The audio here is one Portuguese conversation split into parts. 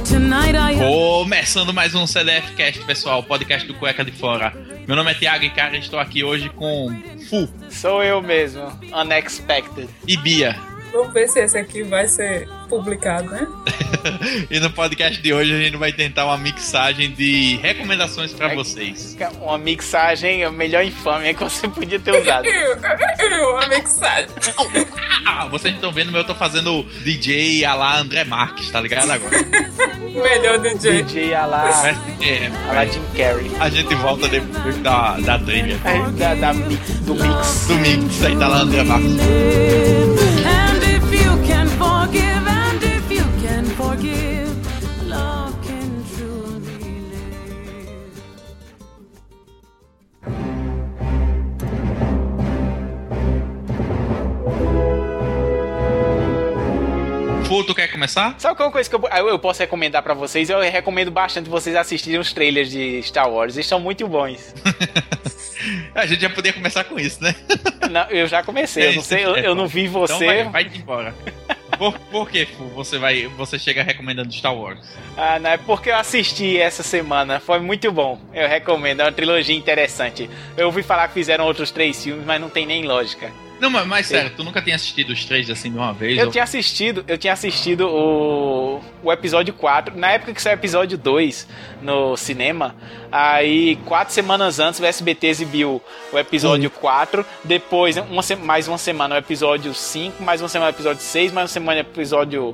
Começando mais um CDF Cast, pessoal, podcast do Cueca de Fora. Meu nome é Thiago e, cara, estou aqui hoje com Fu. Sou eu mesmo, Unexpected. E Bia. Vamos ver se esse aqui vai ser publicado, né? E no podcast de hoje a gente vai tentar uma mixagem de recomendações pra vocês. Uma mixagem, a melhor infâmia que você podia ter usado. Uma mixagem. Vocês estão vendo, eu tô fazendo DJ a lá André Marques, tá ligado agora? Melhor DJ. DJ a lá Jim Carrey. A gente volta depois da trilha. Do mix. Do mix, aí tá lá André Marques. And if you can forgive, and if you can forgive, love can truly live. Fu, tu quer começar? Sabe qual coisa que eu posso recomendar pra vocês? Eu recomendo bastante vocês assistirem os trailers de Star Wars. Eles são muito bons. A gente já podia começar com isso, né? Não, eu já comecei, eu não sei, eu não vi você. Então vai embora. Por que você chega recomendando Star Wars? Ah, não, é porque eu assisti essa semana, foi muito bom. Eu recomendo, é uma trilogia interessante. Eu ouvi falar que fizeram outros 3 filmes, mas não tem nem lógica. Não, mas sério, tu nunca tinha assistido os 3 assim de uma vez? Eu tinha assistido o episódio 4, na época que saiu o episódio 2 no cinema. Aí 4 semanas antes o SBT exibiu o episódio 4. Depois, mais uma semana o episódio 5, mais uma semana o episódio 6, mais uma semana o episódio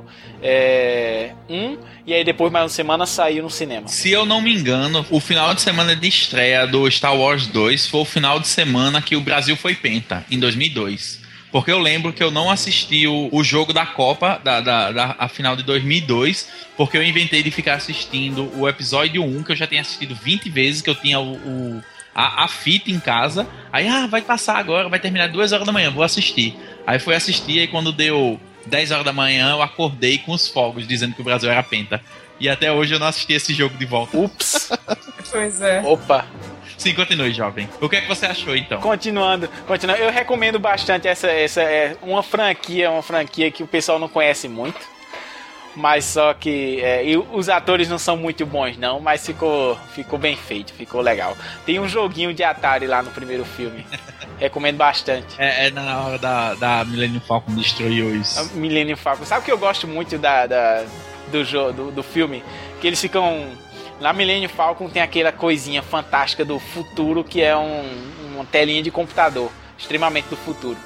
1. E aí depois mais uma semana saiu no cinema. Se eu não me engano, o final de semana de estreia do Star Wars 2 foi o final de semana que o Brasil foi penta, em 2002. Porque eu lembro que eu não assisti o jogo da Copa, a final de 2002, porque eu inventei de ficar assistindo o episódio 1, que eu já tinha assistido 20 vezes, que eu tinha a fita em casa. Aí, vai passar agora, vai terminar 2 horas da manhã, vou assistir. Aí fui assistir, aí quando deu 10 horas da manhã, eu acordei com os fogos, dizendo que o Brasil era penta. E até hoje eu não assisti esse jogo de volta. Ups! Pois é. Opa! Sim, continue, jovem. O que é que você achou, então? Continuando. Eu recomendo bastante essa uma franquia que o pessoal não conhece muito. Mas só que os atores não são muito bons, não. Mas ficou bem feito, ficou legal. Tem um joguinho de Atari lá no primeiro filme. Recomendo bastante. É na hora da Millennium Falcon destruir os... Millennium Falcon. Sabe o que eu gosto muito do filme? Que eles ficam... Na Millennium Falcon tem aquela coisinha fantástica do futuro, que é uma telinha de computador, extremamente do futuro.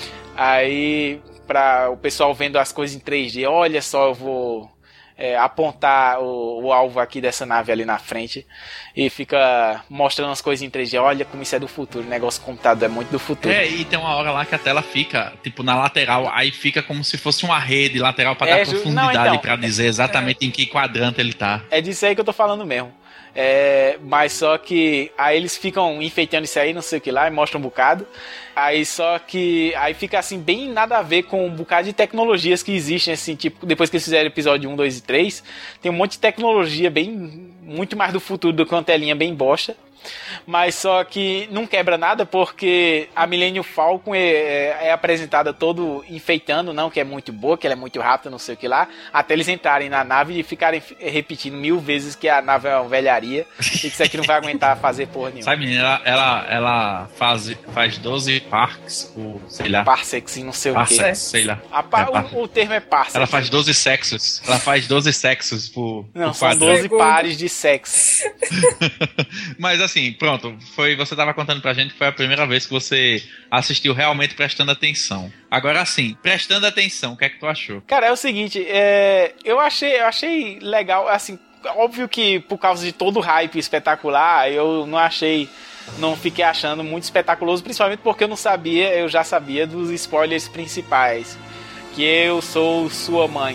Aí, para o pessoal vendo as coisas em 3D, olha só, eu vou apontar o alvo aqui dessa nave ali na frente, e fica mostrando as coisas em 3D, olha como isso é do futuro, o negócio do computador é muito do futuro. E tem uma hora lá que a tela fica, tipo, na lateral, aí fica como se fosse uma rede lateral para dar profundidade, para dizer exatamente em que quadrante ele tá. É disso aí que eu tô falando mesmo. Mas só que aí eles ficam enfeitando isso aí, não sei o que lá, e mostram um bocado. Aí só que aí fica assim, bem nada a ver com um bocado de tecnologias que existem, assim, tipo, depois que eles fizeram episódio 1, 2 e 3, tem um monte de tecnologia muito mais do futuro do que uma telinha bem bosta. Mas só que não quebra nada, porque a Millennium Falcon é apresentada todo enfeitando, não, que é muito boa, que ela é muito rápida, não sei o que lá, até eles entrarem na nave e ficarem repetindo 1000 vezes que a nave é uma velharia e que isso aqui não vai aguentar fazer porra nenhuma. Sabe, menina, ela faz 12 parsecs, sei lá. Parsecs e não sei o que. Sei lá. O termo é parsecs. Ela faz 12 sexos. Ela faz 12 sexos por são 12 pares de sexo. Mas assim, pronto, você tava contando pra gente que foi a primeira vez que você assistiu realmente prestando atenção. Agora sim, prestando atenção, o que é que tu achou? Cara, é o seguinte, eu achei legal, assim, óbvio que por causa de todo o hype espetacular, eu não fiquei achando muito espetaculoso, principalmente porque eu já sabia dos spoilers principais, que eu sou sua mãe.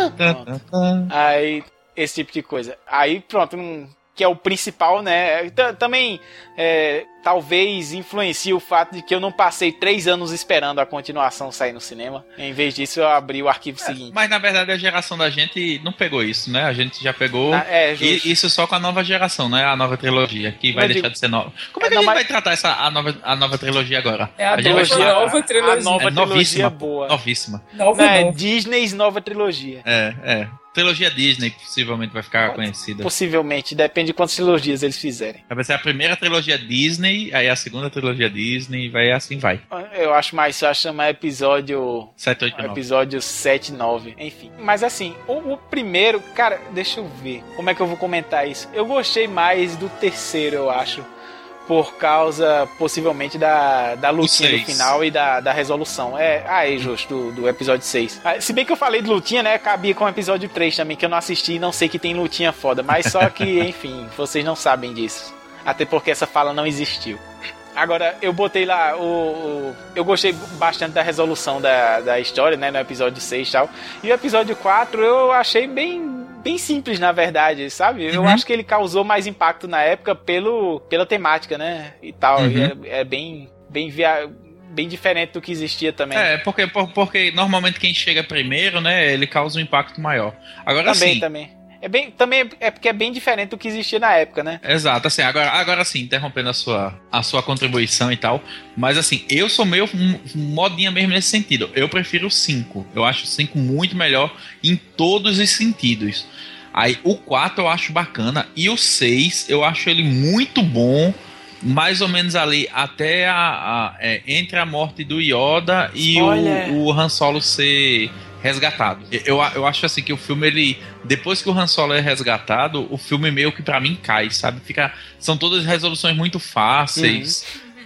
Aí, esse tipo de coisa. Aí, pronto, que é o principal, né? Também talvez influencie o fato de que eu não passei 3 anos esperando a continuação sair no cinema. Em vez disso, eu abri o arquivo seguinte. Mas na verdade a geração da gente não pegou isso, né? A gente já pegou isso só com a nova geração, né? A nova trilogia, que vai deixar de ser nova. Como é que a gente vai tratar a nova trilogia agora? A nova trilogia. A nova trilogia boa. Novíssima. Nova. Disney's nova trilogia. É. trilogia Disney possivelmente vai ficar conhecida. Possivelmente, depende de quantas trilogias eles fizerem. Vai ser a primeira trilogia Disney, aí a segunda trilogia Disney, vai assim vai. Eu acho mais fácil chamar episódio 7, 8, 9. Episódio 7, 9, enfim. Mas assim, o primeiro, cara, deixa eu ver como é que eu vou comentar isso. Eu gostei mais do terceiro, eu acho. Por causa, possivelmente, da lutinha no final e da resolução. Justo, do episódio 6. Se bem que eu falei de lutinha, né? Cabia com o episódio 3 também, que eu não assisti e não sei que tem lutinha foda. Mas só que, enfim, vocês não sabem disso. Até porque essa fala não existiu. Agora, eu botei lá eu gostei bastante da resolução da história, né? No episódio 6 e tal. E o episódio 4 eu achei bem simples, na verdade, sabe? Eu acho que ele causou mais impacto na época pela temática, né? E tal. E é bem diferente do que existia também. Porque normalmente quem chega primeiro, né? Ele causa um impacto maior. Agora Também. Também é porque é bem diferente do que existia na época, né? Exato, assim, agora sim, interrompendo a sua contribuição e tal, mas assim, eu sou meio modinha mesmo nesse sentido. Eu prefiro o 5. Eu acho o 5 muito melhor em todos os sentidos. Aí o 4 eu acho bacana e o 6 eu acho ele muito bom, mais ou menos ali até entre a morte do Yoda e o Han Solo ser resgatado. Eu acho assim que o filme, ele, depois que o Han Solo é resgatado, o filme meio que pra mim cai, sabe? São todas resoluções muito fáceis.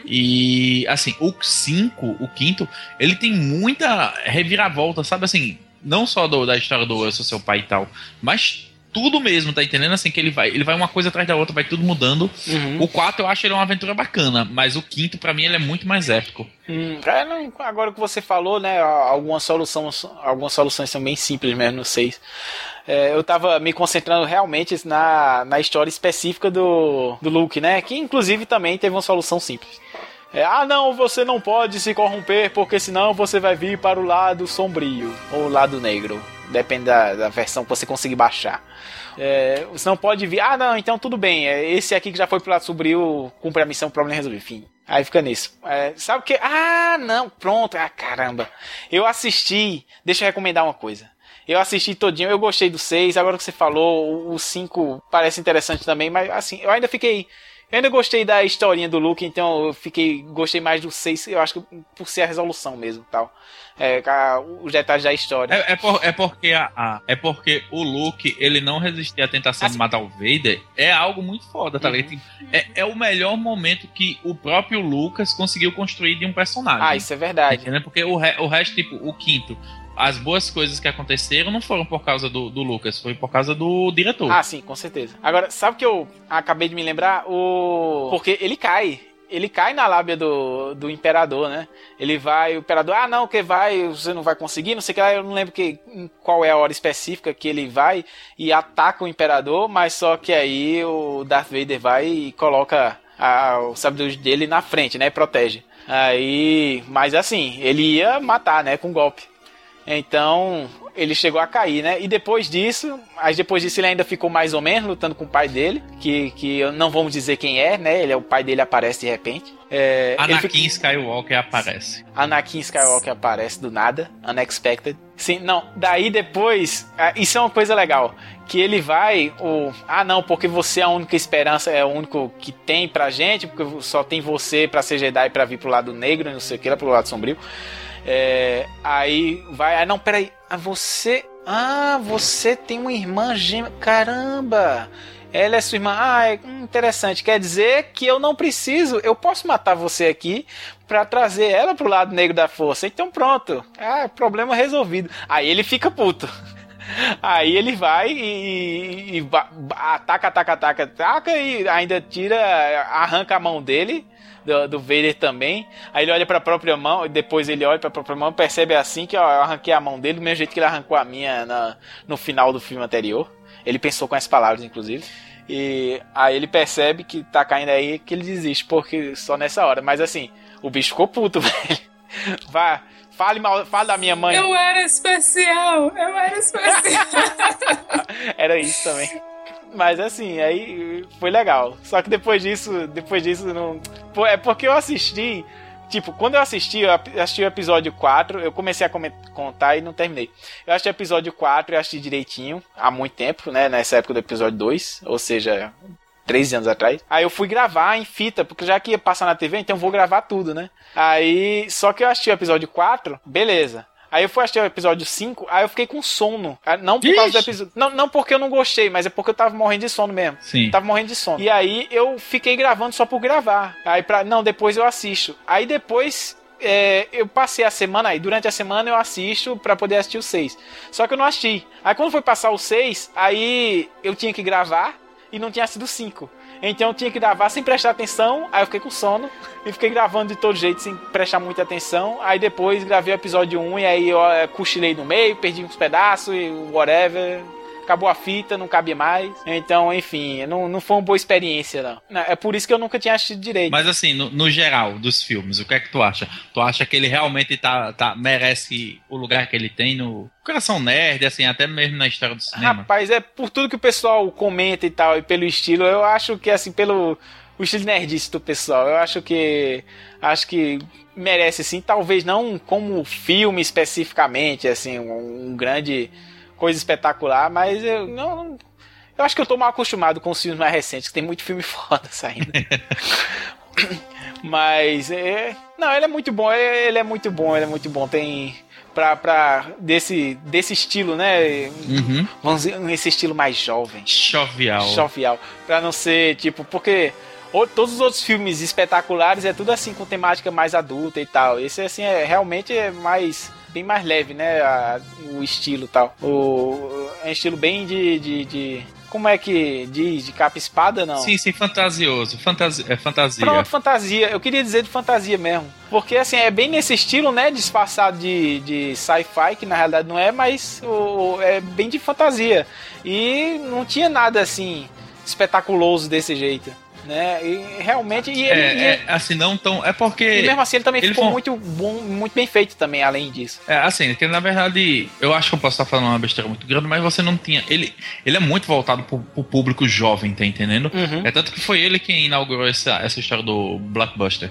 E assim, o 5, o quinto, ele tem muita reviravolta, sabe? Assim, não só da história do Eu Sou Seu Pai e tal, mas tudo mesmo, tá entendendo? Assim, que ele vai uma coisa atrás da outra, vai tudo mudando. O 4 eu acho ele uma aventura bacana, mas o quinto pra mim ele é muito mais épico. Agora que você falou, né, algumas soluções são bem simples mesmo no 6. Eu tava me concentrando realmente na história específica do Luke, né, que inclusive também teve uma solução simples. Não, você não pode se corromper, porque senão você vai vir para o lado sombrio, ou lado negro, depende da versão que você conseguir baixar. Você não pode vir, não, então tudo bem, esse aqui que já foi pro lado sombrio, cumpre a missão, problema resolvido, enfim. Aí fica nisso. Sabe o que? Não, pronto, caramba. Eu assisti, deixa eu recomendar uma coisa. Eu assisti todinho, eu gostei do 6, agora que você falou, o 5 parece interessante também, mas assim, eu ainda gostei da historinha do Luke, então gostei mais do 6, eu acho que por ser a resolução mesmo, tal. Os detalhes da história. É porque o Luke, ele não resistia à tentação de matar o Vader, é algo muito foda, tá ligado? É o melhor momento que o próprio Lucas conseguiu construir de um personagem. Isso é verdade. Entendeu? Porque o resto, tipo, o quinto, as boas coisas que aconteceram não foram por causa do Lucas, foi por causa do diretor. Sim, com certeza. Agora, sabe o que eu acabei de me lembrar? Porque ele cai na lábia do Imperador, né? O Imperador, você não vai conseguir, não sei o que lá, eu não lembro qual é a hora específica que ele vai e ataca o Imperador, mas só que aí o Darth Vader vai e coloca o sabre dele na frente, né? E protege. Mas assim, ele ia matar, né? Com golpe. Então, ele chegou a cair, né? E depois disso ele ainda ficou mais ou menos lutando com o pai dele, que não vamos dizer quem é, né? O pai dele aparece de repente. Anakin Skywalker aparece. Anakin Skywalker aparece do nada, unexpected. Sim, não, daí depois, isso é uma coisa legal, que ele vai, porque você é a única esperança, é o único que tem pra gente, porque só tem você pra ser Jedi pra vir pro lado negro, não sei o que, lá pro lado sombrio. Aí vai, não, peraí, você tem uma irmã gêmea, caramba, ela é sua irmã, interessante, quer dizer que eu posso matar você aqui pra trazer ela pro lado negro da força, então pronto, problema resolvido. Aí ele fica puto. Aí ele vai e ataca e ainda arranca a mão dele, do Vader também. Aí ele olha pra própria mão, depois ele olha pra própria mão, percebe assim que eu arranquei a mão dele do mesmo jeito que ele arrancou a minha no final do filme anterior. Ele pensou com as palavras, inclusive. E aí ele percebe que tá caindo aí, que ele desiste, porque só nessa hora. Mas assim, o bicho ficou puto, velho. Vai, fale da minha mãe. Eu era especial. Era isso também. Mas assim, aí foi legal. Só que depois disso não... É porque eu assisti Tipo, quando eu assisti o episódio 4, eu comecei a contar e não terminei. Eu assisti o episódio 4 e assisti direitinho, há muito tempo, né? Nessa época do episódio 2, ou seja, 13 anos atrás. Aí eu fui gravar em fita, porque já que ia passar na TV, então eu vou gravar tudo, né? Aí, só que eu assisti o episódio 4, beleza. Aí eu fui assistir o episódio 5, aí eu fiquei com sono. Não por causa do episódio. Não porque eu não gostei, mas é porque eu tava morrendo de sono mesmo. Sim. Tava morrendo de sono. E aí eu fiquei gravando só por gravar. Aí depois eu assisto. Aí depois eu passei a semana aí. Durante a semana eu assisto pra poder assistir o 6. Só que eu não assisti. Aí quando foi passar o 6, aí eu tinha que gravar e não tinha sido 5. Então eu tinha que gravar sem prestar atenção. Aí eu fiquei com sono e fiquei gravando de todo jeito sem prestar muita atenção. Aí depois gravei o episódio 1 e aí eu cochilei no meio, perdi uns pedaços e whatever. Acabou a fita, não cabia mais. Então, enfim, não foi uma boa experiência, não. É por isso que eu nunca tinha assistido direito. Mas assim, no geral dos filmes, o que é que tu acha? Tu acha que ele realmente merece o lugar que ele tem no coração nerd, assim, até mesmo na história do cinema? Rapaz, por tudo que o pessoal comenta e tal, e pelo estilo, eu acho que, assim, pelo o estilo nerdice do pessoal, eu acho que merece, sim. Talvez não como filme especificamente, assim, um grande... coisa espetacular, mas eu acho que eu tô mal acostumado com os filmes mais recentes, que tem muito filme foda saindo. Mas ele é muito bom, ele é muito bom, tem desse estilo, né? Vamos dizer, esse estilo mais jovem. Jovial, pra não ser, tipo, porque todos os outros filmes espetaculares é tudo assim, com temática mais adulta e tal. Esse, assim, realmente é bem mais leve, né? O estilo e tal. É um estilo bem de como é que diz? De capa e espada, não? Sim, fantasioso. Fantasia. Pronto, fantasia. Eu queria dizer de fantasia mesmo. Porque, assim, é bem nesse estilo, né? Disfarçado de sci-fi, que na realidade não é, mas é bem de fantasia. E não tinha nada, assim, espetaculoso desse jeito. Né? E realmente assim, não tão. É porque. E mesmo assim ele também ficou muito bom, muito bem feito também, além disso. Assim, que na verdade, eu acho que eu posso estar falando uma besteira muito grande, mas você não tinha. Ele é muito voltado pro público jovem, tá entendendo? É tanto que foi ele quem inaugurou essa história do blockbuster.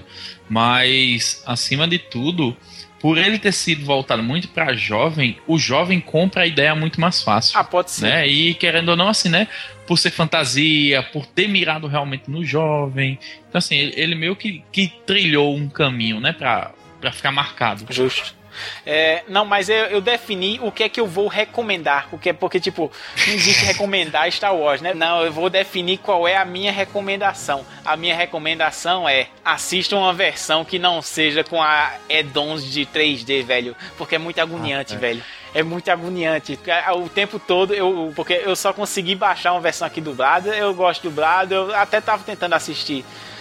Mas, acima de tudo, por ele ter sido voltado muito pra jovem, o jovem compra a ideia muito mais fácil. Pode ser. Né? E querendo ou não, assim, né? Por ser fantasia, por ter mirado realmente no jovem. Então, assim, ele meio que trilhou um caminho, né? Pra ficar marcado. Justo. Não, mas eu defini o que é que eu vou recomendar. Porque, tipo, não existe recomendar Star Wars, né? Não, eu vou definir qual é a minha recomendação. A minha recomendação é: assista uma versão que não seja com a add-ons de 3D, velho. Porque é muito agoniante, velho. É muito agoniante. O tempo todo, porque eu só consegui baixar uma versão aqui dublada. Eu gosto de dublado. Eu até tava tentando assistir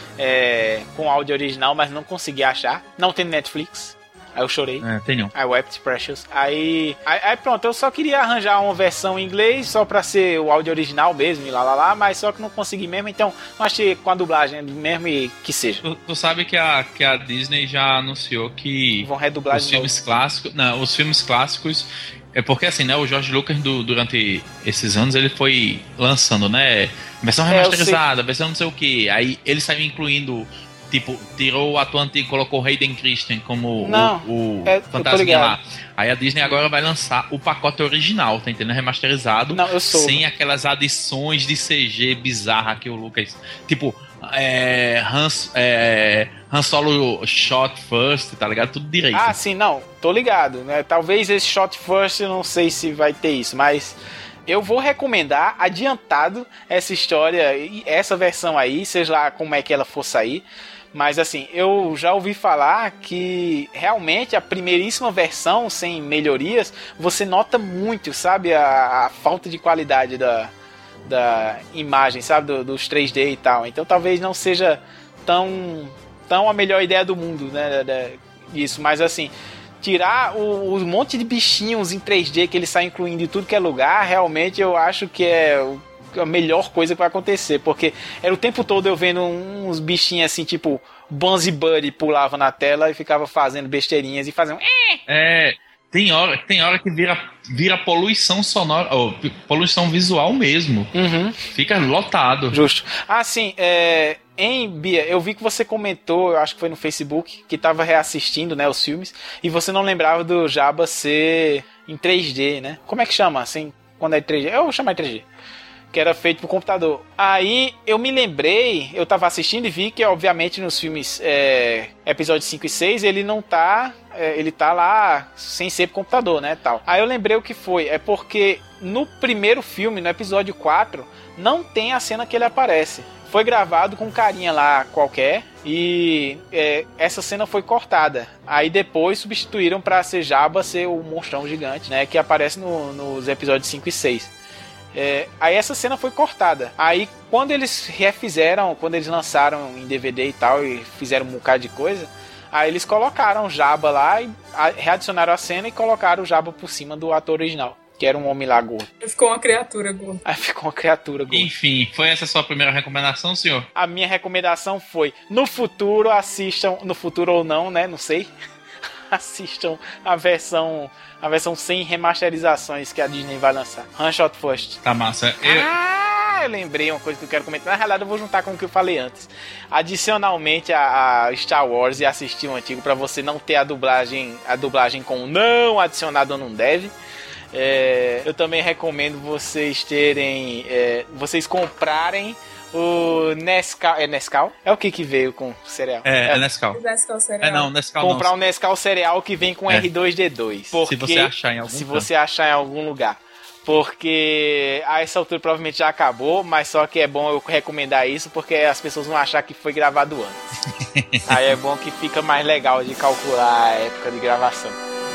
com áudio original, mas não consegui achar. Não tem Netflix. Aí eu chorei. Tem não. I wept precious. Aí pronto, eu só queria arranjar uma versão em inglês só pra ser o áudio original mesmo e lá, mas só que não consegui mesmo, então não achei com a dublagem mesmo e que seja. Tu sabe que a Disney já anunciou que vão redublar os filmes clássicos. Não, os filmes clássicos. É porque assim, né? O George Lucas durante esses anos ele foi lançando, né? Versão remasterizada, versão não sei o que. Aí ele saiu incluindo. Tipo, tirou o ator antigo e colocou o Hayden Christensen como o fantasma lá. Aí a Disney agora vai lançar o pacote original, tá entendendo? Remasterizado. Sem aquelas adições de CG bizarra que o Lucas... Tipo, Han Solo shot first, tá ligado? Tudo direito. Sim, não. Tô ligado, né? Talvez esse shot first, eu não sei se vai ter isso, mas... Eu vou recomendar adiantado essa história, essa versão aí, seja lá como é que ela for sair. Mas assim, eu já ouvi falar que realmente a primeiríssima versão, sem melhorias, você nota muito, sabe, a falta de qualidade da imagem, sabe, dos 3D e tal. Então talvez não seja tão a melhor ideia do mundo, né, isso. Mas assim, tirar o monte de bichinhos em 3D que ele sai incluindo em tudo que é lugar, realmente eu acho que é a melhor coisa que vai acontecer, porque era o tempo todo eu vendo uns bichinhos assim, tipo Buns e Buddy pulava na tela e ficava fazendo besteirinhas e fazendo Tem hora que vira poluição sonora, ou poluição visual mesmo. Uhum. Fica lotado. Justo. Ah, sim, Bia, eu vi que você comentou, eu acho que foi no Facebook, que tava reassistindo, né, os filmes, e você não lembrava do Jabba ser em 3D, né? Como é que chama, assim, quando é 3D? Eu vou chamar de 3D. Que era feito pro computador. Aí eu me lembrei, eu tava assistindo e vi que, obviamente, nos filmes episódios 5 e 6, ele não tá. Ele tá lá sem ser pro computador, né? Tal. Aí eu lembrei o que foi. É porque no primeiro filme, no episódio 4, não tem a cena que ele aparece. Foi gravado com um carinha lá qualquer. E essa cena foi cortada. Aí depois substituíram pra ser Jabba ser o monstrão gigante, né? Que aparece nos episódios 5 e 6. Aí essa cena foi cortada. Aí quando eles refizeram, quando eles lançaram em DVD e tal, e fizeram um bocado de coisa, aí eles colocaram o Jabba lá e readicionaram a cena e colocaram o Jabba por cima do ator original, que era um homem lá gordo. Ficou uma criatura gorda. Aí ficou uma criatura gorda. Enfim, foi essa a sua primeira recomendação, senhor? A minha recomendação foi, no futuro assistam, no futuro ou não, né, não sei, assistam a versão sem remasterizações que a Disney vai lançar. Shot First. Tá massa. Eu lembrei uma coisa que eu quero comentar. Na realidade, eu vou juntar com o que eu falei antes. Adicionalmente a Star Wars e assistir o antigo, pra você não ter a dublagem com não adicionado ou não deve. Eu também recomendo vocês terem... vocês comprarem o Nescau. É Nescau? É o que veio com cereal? É Nescau. Nescau cereal. Não, Nescau comprar não. o Nescau cereal que vem com R2D2. Porque, se você achar em algum Se canto. você achar em algum lugar. Porque a essa altura provavelmente já acabou, mas só que é bom eu recomendar isso porque as pessoas vão achar que foi gravado antes. Aí é bom que fica mais legal de calcular a época de gravação.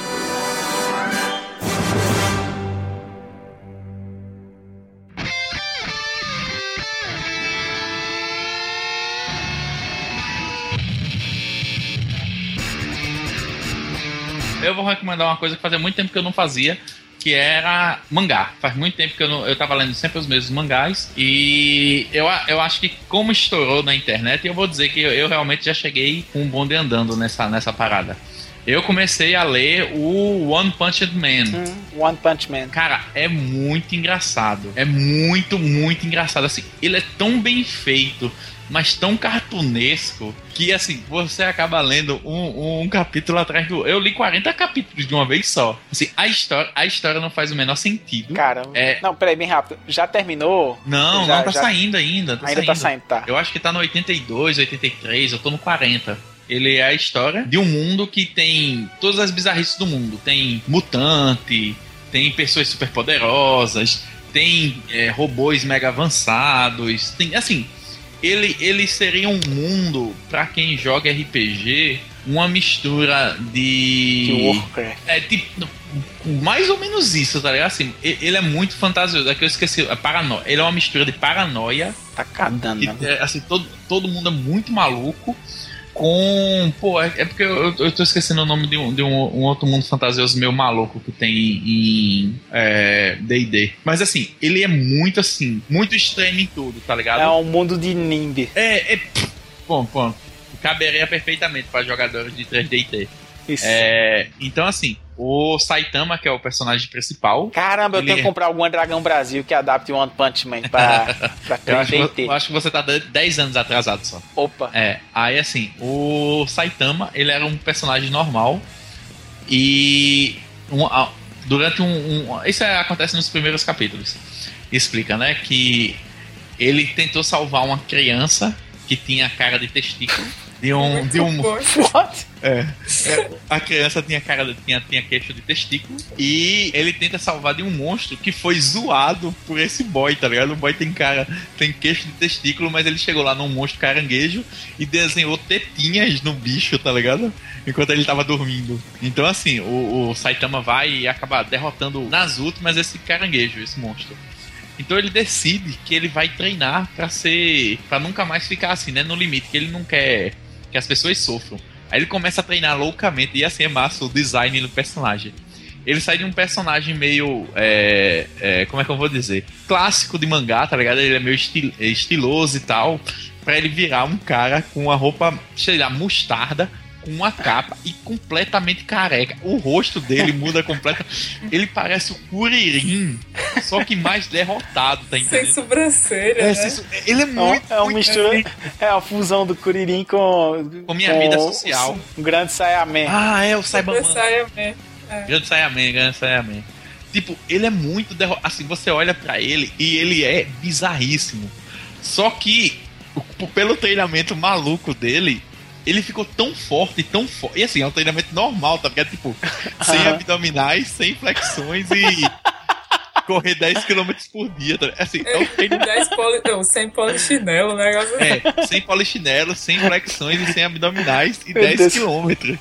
Eu vou recomendar uma coisa que fazia muito tempo que eu não fazia, que era mangá. Faz muito tempo que eu tava lendo sempre os mesmos mangás. E eu acho que como estourou na internet, eu vou dizer que eu realmente já cheguei com um bonde andando nessa parada. Eu comecei a ler o One Punch Man. One Punch Man. Cara, é muito engraçado. É muito, muito engraçado. Assim, ele é tão bem feito, mas tão cartunesco, que assim, você acaba lendo um capítulo atrás do... Eu li 40 capítulos de uma vez só. Assim, a história não faz o menor sentido. Caramba. Não, peraí, bem rápido. Já terminou? Não, já, não tá saindo ainda. Tá saindo, tá. Eu acho que tá no 82, 83, eu tô no 40. Ele é a história de um mundo que tem todas as bizarrices do mundo. Tem mutante, tem pessoas superpoderosas, tem robôs mega avançados, tem, assim... Ele seria um mundo, pra quem joga RPG, uma mistura de Warcraft. Tipo, mais ou menos isso, tá ligado? Assim, ele é muito fantasioso. É que eu esqueci, paranoia. Ele é uma mistura de paranoia. Tá cadando, né? Assim, todo mundo é muito maluco. Com... Pô, é porque eu tô esquecendo o nome de um outro mundo fantasioso meio maluco que tem em D&D. Mas assim, ele é muito assim, muito extremo em tudo, tá ligado? É um mundo de NIMB. Bom, caberia perfeitamente para jogadores de 3D&T. Isso. Então assim, o Saitama, que é o personagem principal... Caramba, eu tenho que comprar algum Dragão Brasil que adapte o One Punch Man pra 3D&T. Eu acho que você tá 10 anos atrasado só. Opa. Aí assim, o Saitama, ele era um personagem normal e durante isso acontece nos primeiros capítulos. Explica, né, que ele tentou salvar uma criança que tinha cara de testículo de um What? a criança tinha queixo de testículo e ele tenta salvar de um monstro que foi zoado por esse boy, tá ligado? O boy tem queixo de testículo, mas ele chegou lá num monstro caranguejo e desenhou tetinhas no bicho, tá ligado? Enquanto ele tava dormindo. Então assim, o Saitama vai e acaba derrotando nas últimas esse caranguejo, esse monstro. Então ele decide que ele vai treinar pra nunca mais ficar assim, né, no limite, que ele não quer que as pessoas sofram. Aí ele começa a treinar loucamente e assim é massa o design do personagem. Ele sai de um personagem meio, como é que eu vou dizer? Clássico de mangá, tá ligado? Ele é meio estiloso e tal, pra ele virar um cara com uma roupa, sei lá, mostarda, com uma capa e completamente careca. O rosto dele muda completamente. Ele parece o Kuririn, só que mais derrotado, tá entendendo? Sem sobrancelha, né? Ele é muito... É uma mistura, é a fusão do Kuririn com Minha vida social. Um grande Saiyaman. Ah, é o Saibaman. Saiyaman. Grande Saiyaman. Tipo, ele é muito derrotado. Assim, você olha pra ele e ele é bizarríssimo. Só que, pelo treinamento maluco dele, ele ficou tão forte. E assim, é um treinamento normal, tá? Porque é tipo, sem abdominais, sem flexões e correr 10 km por dia. Tá? Assim, é um treinamento... Sem polichinelo, o negócio. Sem polichinelo, sem flexões e sem abdominais e 10 km.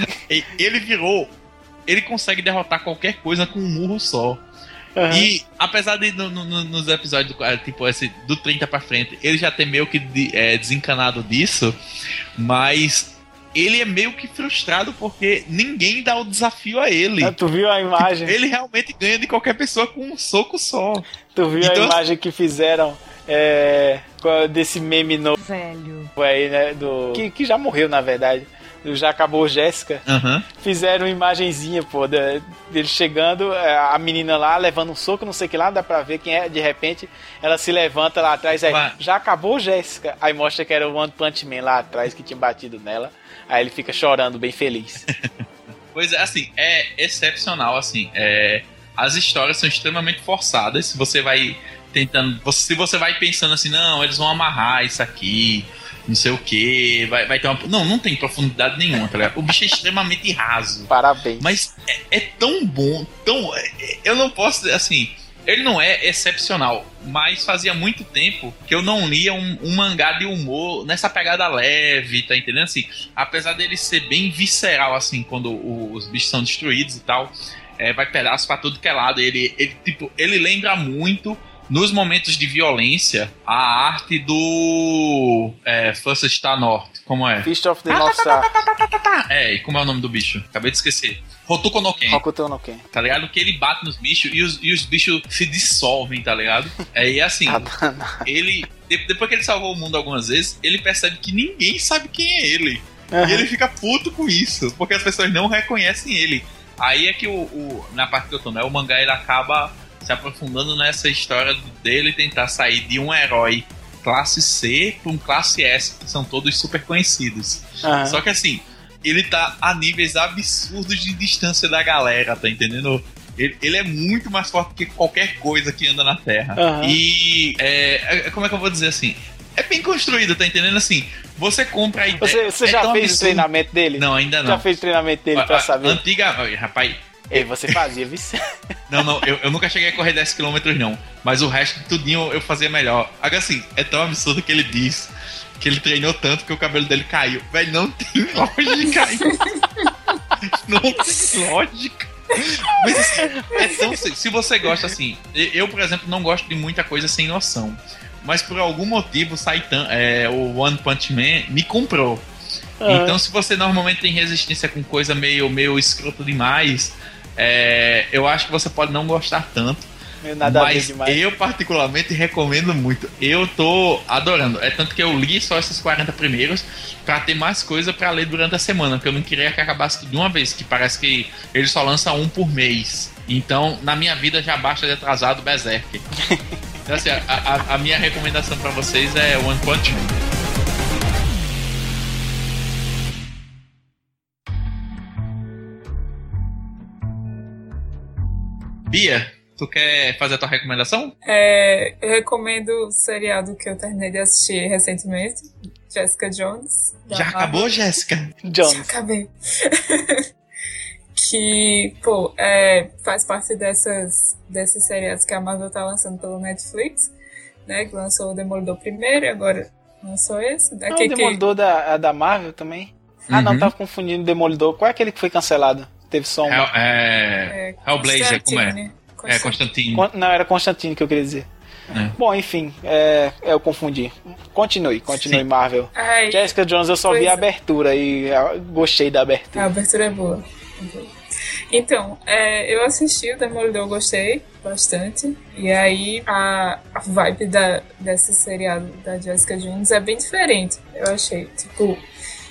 Ele consegue derrotar qualquer coisa com um murro só. Uhum. E apesar de nos episódios tipo esse, do 30 pra frente, ele já ter meio que desencanado disso, mas ele é meio que frustrado porque ninguém dá o desafio a ele. Tu viu a imagem? Ele realmente ganha de qualquer pessoa com um soco só. Tu viu então, a imagem que fizeram desse meme novo Velho aí, né, que já morreu, na verdade. Já acabou Jéssica. Uhum. Fizeram uma imagenzinha, pô, dele chegando, a menina lá levando um soco, não sei o que lá, dá pra ver quem é. De repente, ela se levanta lá atrás, aí, já acabou Jéssica. Aí mostra que era o One Punch Man lá atrás que tinha batido nela. Aí ele fica chorando, bem feliz. Pois é, assim, é excepcional, assim. As histórias são extremamente forçadas. Se você vai tentando. Se você vai pensando assim, não, eles vão amarrar isso aqui. Não sei o que, vai ter uma... Não tem profundidade nenhuma, tá ligado? O bicho é extremamente raso. Parabéns. Mas é tão bom, eu não posso dizer assim, ele não é excepcional, mas fazia muito tempo que eu não lia um mangá de humor nessa pegada leve, tá entendendo? Assim, apesar dele ser bem visceral, assim, quando os bichos são destruídos e tal, vai pedaço pra tudo que é lado, ele lembra muito... Nos momentos de violência, a arte do Força Star North, como é? Fist of the North Star. E como é o nome do bicho? Acabei de esquecer. Hokuto no Ken. Tá ligado? Que ele bate nos bichos e os bichos se dissolvem, tá ligado? E assim, ele... Depois que ele salvou o mundo algumas vezes, ele percebe que ninguém sabe quem é ele. Uhum. E ele fica puto com isso, porque as pessoas não reconhecem ele. Aí é que na parte que eu tô, né? O mangá ele acaba... se aprofundando nessa história dele tentar sair de um herói classe C para um classe S, que são todos super conhecidos. Uhum. Só que assim, ele tá a níveis absurdos de distância da galera, tá entendendo? Ele é muito mais forte que qualquer coisa que anda na Terra. Uhum. E como é que eu vou dizer assim? É bem construído, tá entendendo? Assim, você compra a ideia... Você já fez o treinamento dele? Não, ainda não. Já fez o treinamento dele pra saber? Rapaz... você fazia, viu? Não, eu nunca cheguei a correr 10 km não. Mas o resto de tudinho eu fazia melhor. Agora assim, é tão absurdo que ele diz que ele treinou tanto que o cabelo dele caiu. Velho, não tem lógica. Não tem lógica. Mas assim, se você gosta assim... Eu, por exemplo, não gosto de muita coisa sem noção. Mas por algum motivo o One Punch Man me comprou. Então se você normalmente tem resistência com coisa meio escroto demais... eu acho que você pode não gostar tanto, mas eu particularmente recomendo muito. Eu tô adorando. Tanto que eu li só esses 40 primeiros pra ter mais coisa pra ler durante a semana, porque eu não queria que acabasse tudo de uma vez, que parece que ele só lança um por mês. Então na minha vida já basta de atrasado Berserk. Então assim, a minha recomendação pra vocês é One Punch Man. Bia, tu quer fazer a tua recomendação? Eu recomendo o seriado que eu terminei de assistir recentemente, Jessica Jones. Já acabou, Jessica? Jones. Já acabei. Que, faz parte desses seriados que a Marvel tá lançando pelo Netflix, né? Que lançou o Demolidor primeiro e agora lançou esse. O Demolidor da Marvel também? Ah, não, tava confundindo o Demolidor. Qual é aquele que foi cancelado? Teve só um. Hellblazer, como é? Constantine. Não, era Constantine que eu queria dizer. Bom, enfim, eu confundi. Continue, sim. Marvel. Jessica Jones, eu só vi a abertura e gostei da abertura. A abertura é boa. Então, eu assisti o Demolidor, gostei bastante. E aí, a vibe desse seriado da Jessica Jones é bem diferente, eu achei. Tipo,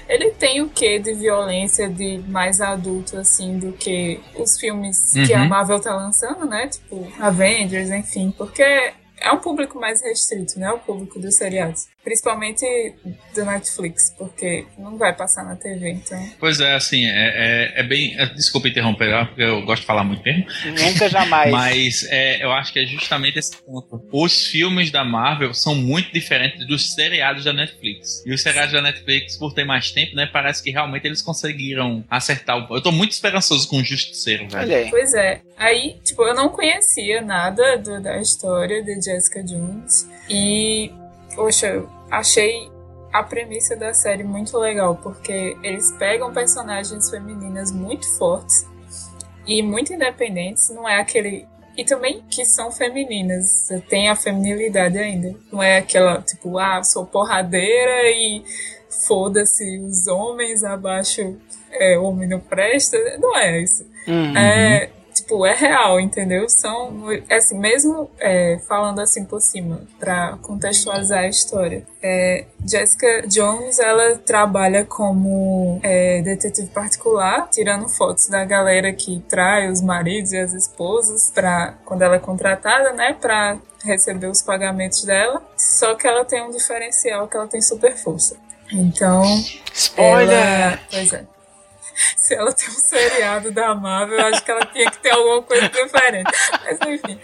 Ele tem o quê de violência de mais adulto, assim, do que os filmes que a Marvel tá lançando, né? Tipo, Avengers, enfim, porque é um público mais restrito, né? O público dos seriados. Principalmente do Netflix, porque não vai passar na TV, então... Pois é, assim, é bem... Desculpa interromper, porque eu gosto de falar muito mesmo. Nunca, jamais. Mas eu acho que é justamente esse ponto. Os filmes da Marvel são muito diferentes dos seriados da Netflix. E os seriados da Netflix, por ter mais tempo, né, parece que realmente eles conseguiram acertar. Eu tô muito esperançoso com o Justiceiro, velho. Olha aí. Pois é. Aí, tipo, eu não conhecia nada da história de Jessica Jones. E, poxa, eu achei a premissa da série muito legal, porque eles pegam personagens femininas muito fortes e muito independentes, não é aquele... E também que são femininas, tem a feminilidade ainda. Não é aquela, tipo, sou porradeira e foda-se os homens, abaixo homem não presta. Não é isso. Tipo, é real, entendeu? São, assim, mesmo falando assim por cima, pra contextualizar a história. Jessica Jones, ela trabalha como detetive particular, tirando fotos da galera que trai os maridos e as esposas, quando ela é contratada, né, pra receber os pagamentos dela. Só que ela tem um diferencial, que ela tem super força. Então, spoiler! Pois é. Se ela tem um seriado da Marvel, eu acho que ela tinha que ter alguma coisa diferente. Mas enfim.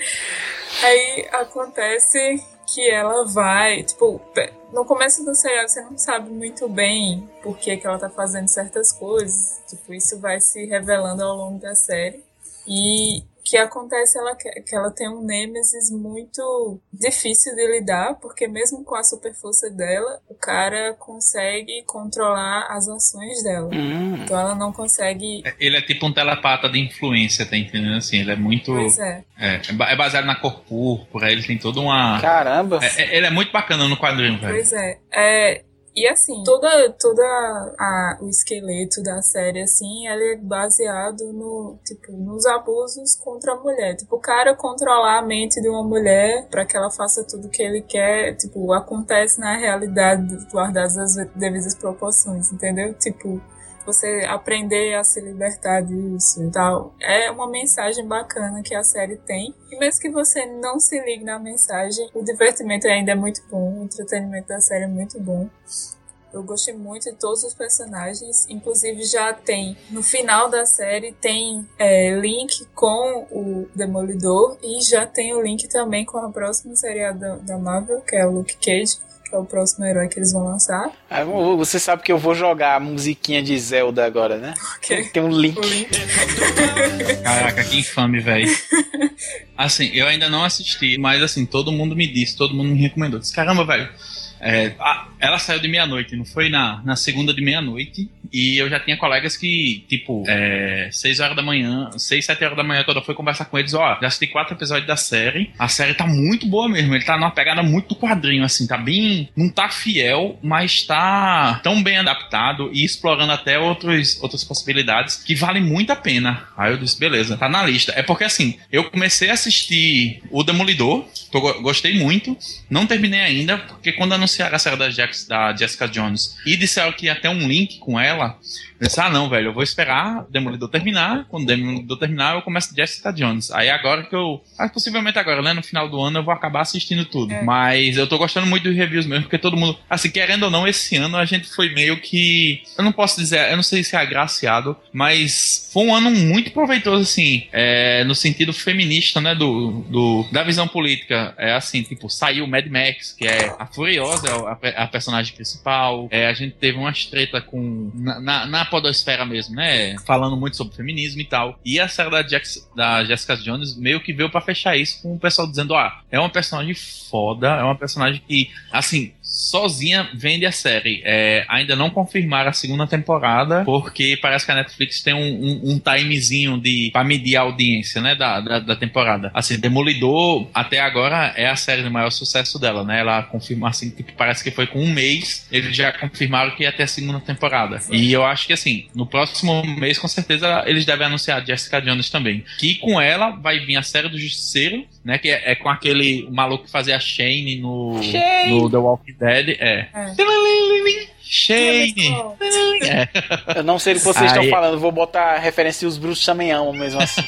Aí acontece que ela vai... Tipo, no começo do seriado você não sabe muito bem por que ela tá fazendo certas coisas. Tipo, isso vai se revelando ao longo da série. E o que acontece é que ela tem um nêmesis muito difícil de lidar, porque mesmo com a super força dela, o cara consegue controlar as ações dela. Então ela não consegue... Ele é tipo um telepata de influência, tá entendendo? Assim, ele é muito... Pois é. É baseado na cor púrpura, ele tem toda uma... Caramba! Ele é muito bacana no quadrinho, velho. Pois é. E assim, todo o esqueleto da série, assim, ele é baseado nos abusos contra a mulher. Tipo, o cara controlar a mente de uma mulher pra que ela faça tudo que ele quer, tipo, acontece na realidade, guardadas as devidas proporções, entendeu? Tipo, você aprender a se libertar disso e tal. É uma mensagem bacana que a série tem. E mesmo que você não se ligue na mensagem, o divertimento ainda é muito bom, o entretenimento da série é muito bom. Eu gostei muito de todos os personagens. Inclusive já tem, no final da série, tem link com o Demolidor. E já tem o link também com a próxima série da Marvel, que é o Luke Cage, que é o próximo herói que eles vão lançar. Você sabe que eu vou jogar a musiquinha de Zelda agora, né? Okay. Tem um link. Caraca, que infame, velho. Assim, eu ainda não assisti, mas assim, todo mundo me recomendou. Disse, caramba, velho. Ela saiu de meia-noite, não foi na segunda de meia-noite. E eu já tinha colegas que, tipo, 6, 7 horas da manhã, quando eu fui conversar com eles, já assisti 4 episódios da série. A série tá muito boa mesmo, ele tá numa pegada muito do quadrinho, assim, tá bem... Não tá fiel, mas tá tão bem adaptado e explorando até outras possibilidades que valem muito a pena. Aí eu disse, beleza, tá na lista. É porque, assim, eu comecei a assistir o Demolidor, gostei muito, não terminei ainda, porque quando anunciaram a série da Jessica Jones e disseram que ia ter um link com ela, eu disse, não, velho, eu vou esperar o Demolidor terminar. Quando o Demolidor terminar, eu começo Jessica Jones. Aí agora que possivelmente agora, né, no final do ano, eu vou acabar assistindo tudo. Mas eu tô gostando muito dos reviews mesmo, porque todo mundo, assim, querendo ou não, esse ano a gente foi meio que, eu não posso dizer, eu não sei se é agraciado, mas foi um ano muito proveitoso, assim, no sentido feminista, né, da visão política. Assim, tipo, saiu Mad Max, que é a Furiosa, a personagem principal. A gente teve umas treta na podosfera mesmo, né? Falando muito sobre feminismo e tal. E a série da Jessica Jones meio que veio pra fechar isso, com o pessoal dizendo, é uma personagem foda, é uma personagem que, assim, sozinha vende a série. Ainda não confirmaram a segunda temporada, porque parece que a Netflix tem um timezinho pra medir a audiência, né, da temporada. Assim, Demolidor, até agora, é a série de maior sucesso dela, né? Ela confirma, assim, tipo, parece que foi com um mês, eles já confirmaram que ia ter a segunda temporada. E eu acho que, assim, no próximo mês, com certeza, eles devem anunciar a Jessica Jones também. Que com ela vai vir a série do Justiceiro, né? Que é com aquele maluco que fazia Shane no The Walking Dead. Shane! Eu não sei do que vocês estão falando, vou botar referência e os bruxos também amam mesmo assim.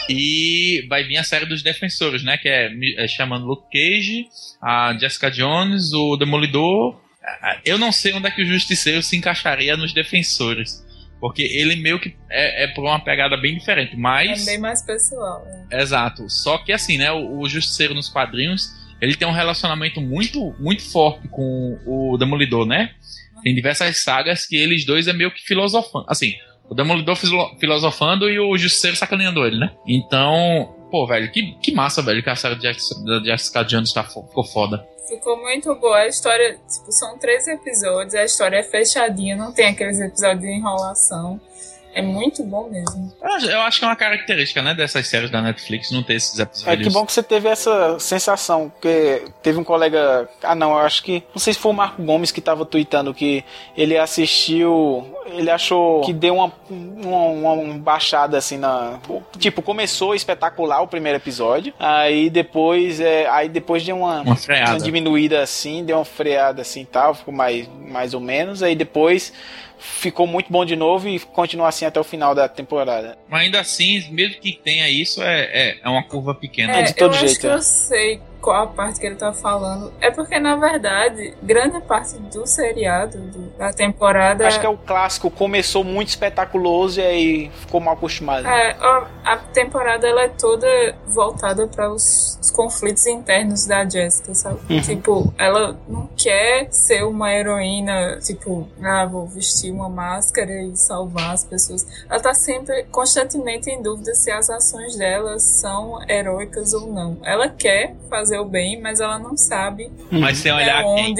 E vai vir a série dos Defensores, né? Que é chamando Luke Cage, a Jessica Jones, o Demolidor. Eu não sei onde é que o Justiceiro se encaixaria nos Defensores. Porque ele meio que é por uma pegada bem diferente, mas... É bem mais pessoal, Exato. Só que assim, né? O Justiceiro nos quadrinhos, ele tem um relacionamento muito, muito forte com o Demolidor, né? Tem diversas sagas que eles dois é meio que filosofando. Assim, o Demolidor filosofando e o Justiceiro sacaneando ele, né? Então, pô, velho, que massa, velho, que a série da Jessica Jones ficou foda. Ficou muito boa a história, tipo, são 13 episódios, a história é fechadinha, não tem aqueles episódios de enrolação. É muito bom mesmo. Eu acho que é uma característica, né, dessas séries da Netflix, não ter esses episódios. Que bom que você teve essa sensação, porque teve um colega... eu acho que... Não sei se foi o Marco Gomes que tava tweetando que ele assistiu... Ele achou que deu uma baixada assim na... Tipo, começou espetacular o primeiro episódio, aí depois deu uma freada. Uma diminuída assim, deu uma freada assim e tal, ficou mais ou menos, aí depois... Ficou muito bom de novo e continua assim até o final da temporada. Mas ainda assim, mesmo que tenha isso, é uma curva pequena. De todo eu jeito. Acho que eu sei qual a parte que ele tá falando. É porque, na verdade, grande parte do seriado, da temporada... Acho que é o clássico, começou muito espetaculoso e aí ficou mal acostumado. A temporada ela é toda voltada para os conflitos internos da Jessica, sabe? Tipo, ela não quer ser uma heroína, tipo, vou vestir uma máscara e salvar as pessoas. Ela tá sempre, constantemente em dúvida se as ações dela são heróicas ou não. Ela quer fazer o bem, mas ela não sabe mas sem olhar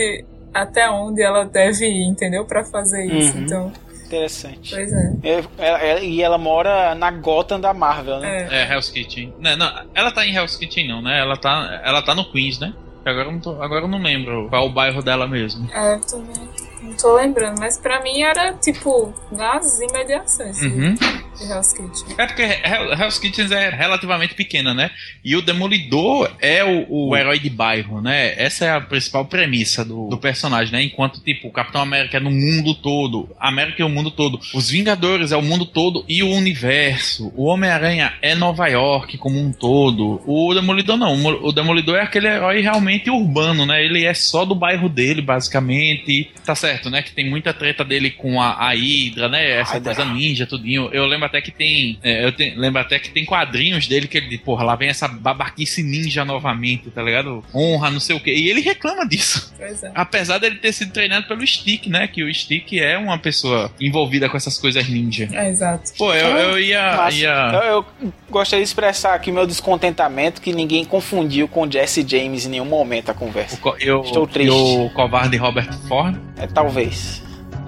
até onde ela deve ir, entendeu? Pra fazer isso, então... Interessante. Pois é. E ela mora na Gotham da Marvel, né? Hell's Kitchen. Não, ela tá em Hell's Kitchen não, né? Ela tá no Queens, né? Agora eu não lembro qual é o bairro dela mesmo. Eu também não tô lembrando, mas pra mim era tipo nas imediações de Hell's Kitchen. É porque Hell's Kitchen é relativamente pequena, né? E o Demolidor é o herói de bairro, né? Essa é a principal premissa do personagem, né? Enquanto, tipo, o Capitão América é no mundo todo, a América é o mundo todo, os Vingadores é o mundo todo e o universo. O Homem-Aranha é Nova York como um todo. O Demolidor não. O Demolidor é aquele herói realmente urbano, né? Ele é só do bairro dele, basicamente. Tá certo, né? Que tem muita treta dele com a Hydra, né? Essa coisa ninja, tudinho. Eu lembro até que tem... lembro até que tem quadrinhos dele que ele diz, porra, lá vem essa babaquice ninja novamente, tá ligado? Honra, não sei o quê. E ele reclama disso. Pois é. Apesar dele ter sido treinado pelo Stick, né? Que o Stick é uma pessoa envolvida com essas coisas ninja. Exato. Pô, eu ia... Eu gostaria de expressar aqui meu descontentamento que ninguém confundiu com Jesse James em nenhum momento a conversa. Estou triste. E o covarde Robert Ford? Talvez.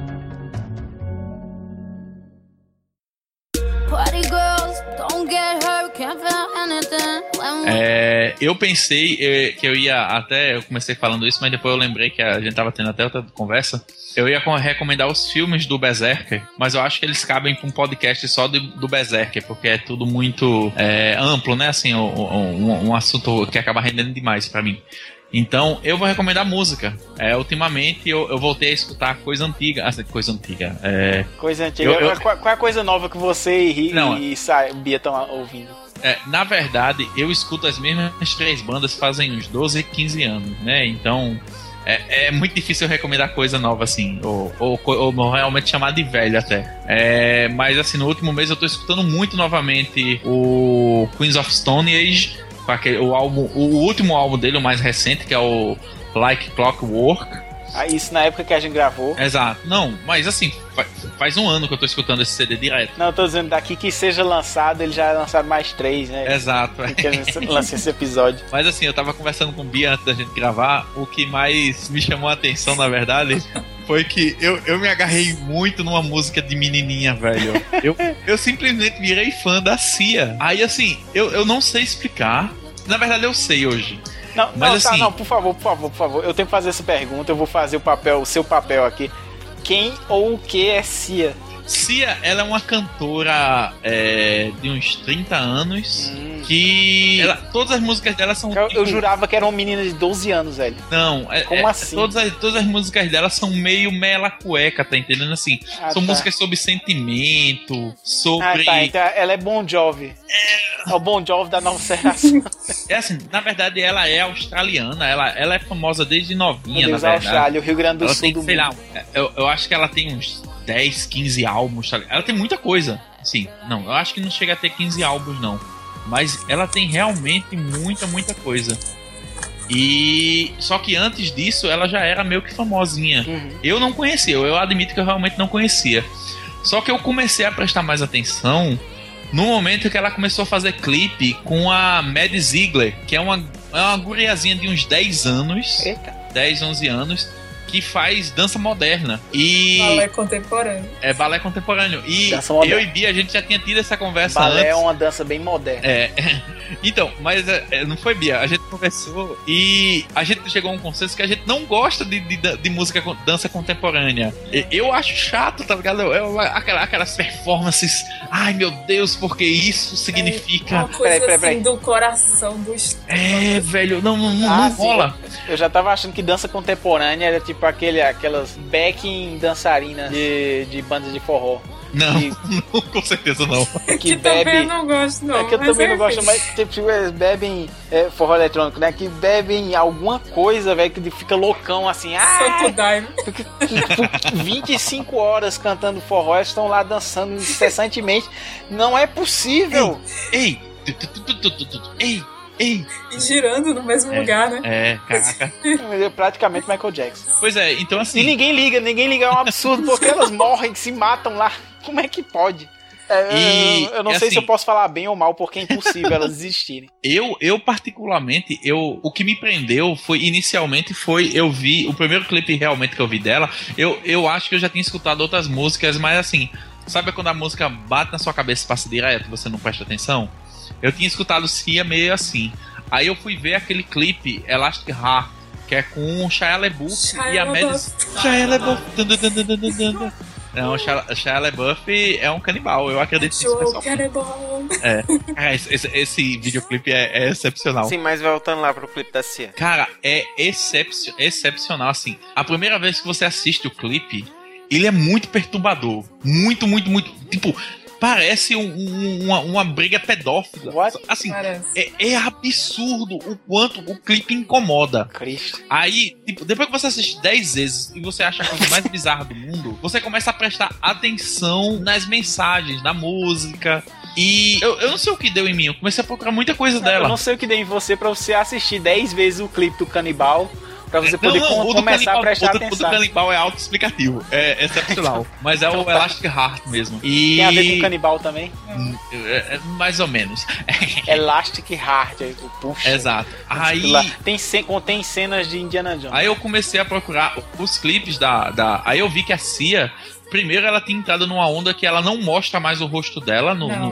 Eu pensei que eu ia até... Eu comecei falando isso, mas depois eu lembrei que a gente tava tendo até outra conversa. Eu ia recomendar os filmes do Berserker, mas eu acho que eles cabem pra um podcast só do Berserker, porque é tudo muito amplo, né? Assim, um assunto que acaba rendendo demais pra mim. Então, eu vou recomendar música. Ultimamente, eu voltei a escutar coisa antiga. Coisa antiga. Coisa antiga. Qual é a coisa nova que você e Bia estão ouvindo? Na verdade, eu escuto as mesmas 3 bandas fazem uns 12, 15 anos, né? Então, é muito difícil eu recomendar coisa nova, assim. Ou realmente chamar de velho até. Mas, assim, no último mês eu tô escutando muito novamente o Queens of Stone Age. O último álbum dele, o mais recente, que é o Like Clockwork. Isso na época que a gente gravou. Exato. Não, mas assim, faz um ano que eu tô escutando esse CD direto. Não, eu tô dizendo daqui que seja lançado, ele já é lançado mais 3, né? Exato. Que a gente lance esse episódio. Mas assim, eu tava conversando com o Bia antes da gente gravar, o que mais me chamou a atenção, na verdade... Foi que eu me agarrei muito numa música de menininha, velho. Eu simplesmente virei fã da Cia. Aí, assim, eu não sei explicar. Na verdade, eu sei hoje. Não, por favor. Eu tenho que fazer essa pergunta. Eu vou fazer o seu papel aqui. Quem ou o que é Cia? Cia, ela é uma cantora de uns 30 anos que todas as músicas dela são... Eu jurava que era uma menina de 12 anos, velho. Não, como assim? Todas as músicas dela são meio mela cueca, tá entendendo? Assim, são músicas sobre sentimento, sobre... Então ela é Bon Jovi. É o Bon Jovi da nova geração. É assim, na verdade ela é australiana, ela é famosa desde novinha, Deus, na verdade. Austrália, o Rio Grande do Ela Sul tem, do sei mundo. lá, eu acho que ela tem uns 10, 15 álbuns, tá ligado? Ela tem muita coisa, assim, não, eu acho que não chega a ter 15 álbuns, não. Mas ela tem realmente muita coisa. E só que antes disso ela já era meio que famosinha. Eu não conhecia, eu admito que eu realmente não conhecia. Só que eu comecei a prestar mais atenção no momento que ela começou a fazer clipe com a Mad Ziegler, que é uma guriazinha de uns 10 anos. Eita. 10, 11 anos, que faz dança moderna. E balé contemporâneo. É balé contemporâneo. E eu e Bia, a gente já tinha tido essa conversa balé antes. É uma dança bem moderna. Então, mas não foi, Bia. A gente conversou e a gente chegou a um consenso que a gente não gosta de música dança contemporânea. Eu acho chato, tá ligado? Aquelas performances. Ai, meu Deus, porque isso significa... Uma coisa assim do coração do estômago. Velho, não rola. Eu já tava achando que dança contemporânea era tipo aquelas backing dançarinas de bandas de forró. Não, com certeza não. Que também eu não gosto, não. É que eu também não gosto, mas tipo, eles bebem forró eletrônico, né? Que bebem alguma coisa, velho, que fica loucão assim. Santo Daime. 25 horas cantando forró, eles estão lá dançando incessantemente. Não é possível. Ei! E girando no mesmo lugar, né? Caraca. Praticamente Michael Jackson. Pois é, então assim... E ninguém liga, é um absurdo, porque elas morrem, se matam lá. Como é que pode? Eu não sei se eu posso falar bem ou mal, porque é impossível elas existirem. Eu particularmente, o que me prendeu inicialmente foi eu vi, o primeiro clipe realmente que eu vi dela, eu acho que eu já tinha escutado outras músicas, mas assim, sabe quando a música bate na sua cabeça e passa direto, você não presta atenção? Eu tinha escutado Cia meio assim. Aí eu fui ver aquele clipe Elastic Heart, que é com o Shia LaBeouf e a Maddie. Shia LaBeouf. Não, Shia LaBeouf é um canibal, eu acredito nisso, pessoal. Esse videoclipe é excepcional. Sim, mas voltando lá pro clipe da Cia. Cara, é excepcional, assim. A primeira vez que você assiste o clipe, ele é muito perturbador. Muito. Tipo... Parece uma briga pedófila. Assim, é absurdo o quanto o clipe incomoda. Cristo. Aí, tipo, depois que você assiste 10 vezes e você acha a coisa mais bizarra do mundo, você começa a prestar atenção nas mensagens, na música. E eu não sei o que deu em mim, eu comecei a procurar muita coisa dela. Eu não sei o que deu em você pra você assistir 10 vezes o clipe do Canibal. Pra você poder começar a prestar atenção. O do Canibal é autoexplicativo. É excepcional. Mas é o Elastic Heart mesmo. E... Tem a ver com Canibal também? Mais ou menos. Elastic Heart. Puxa. Exato. Aí... Contém cenas de Indiana Jones. Aí eu comecei a procurar os clipes Aí eu vi que a Cia... Primeiro ela tinha entrado numa onda que ela não mostra mais o rosto dela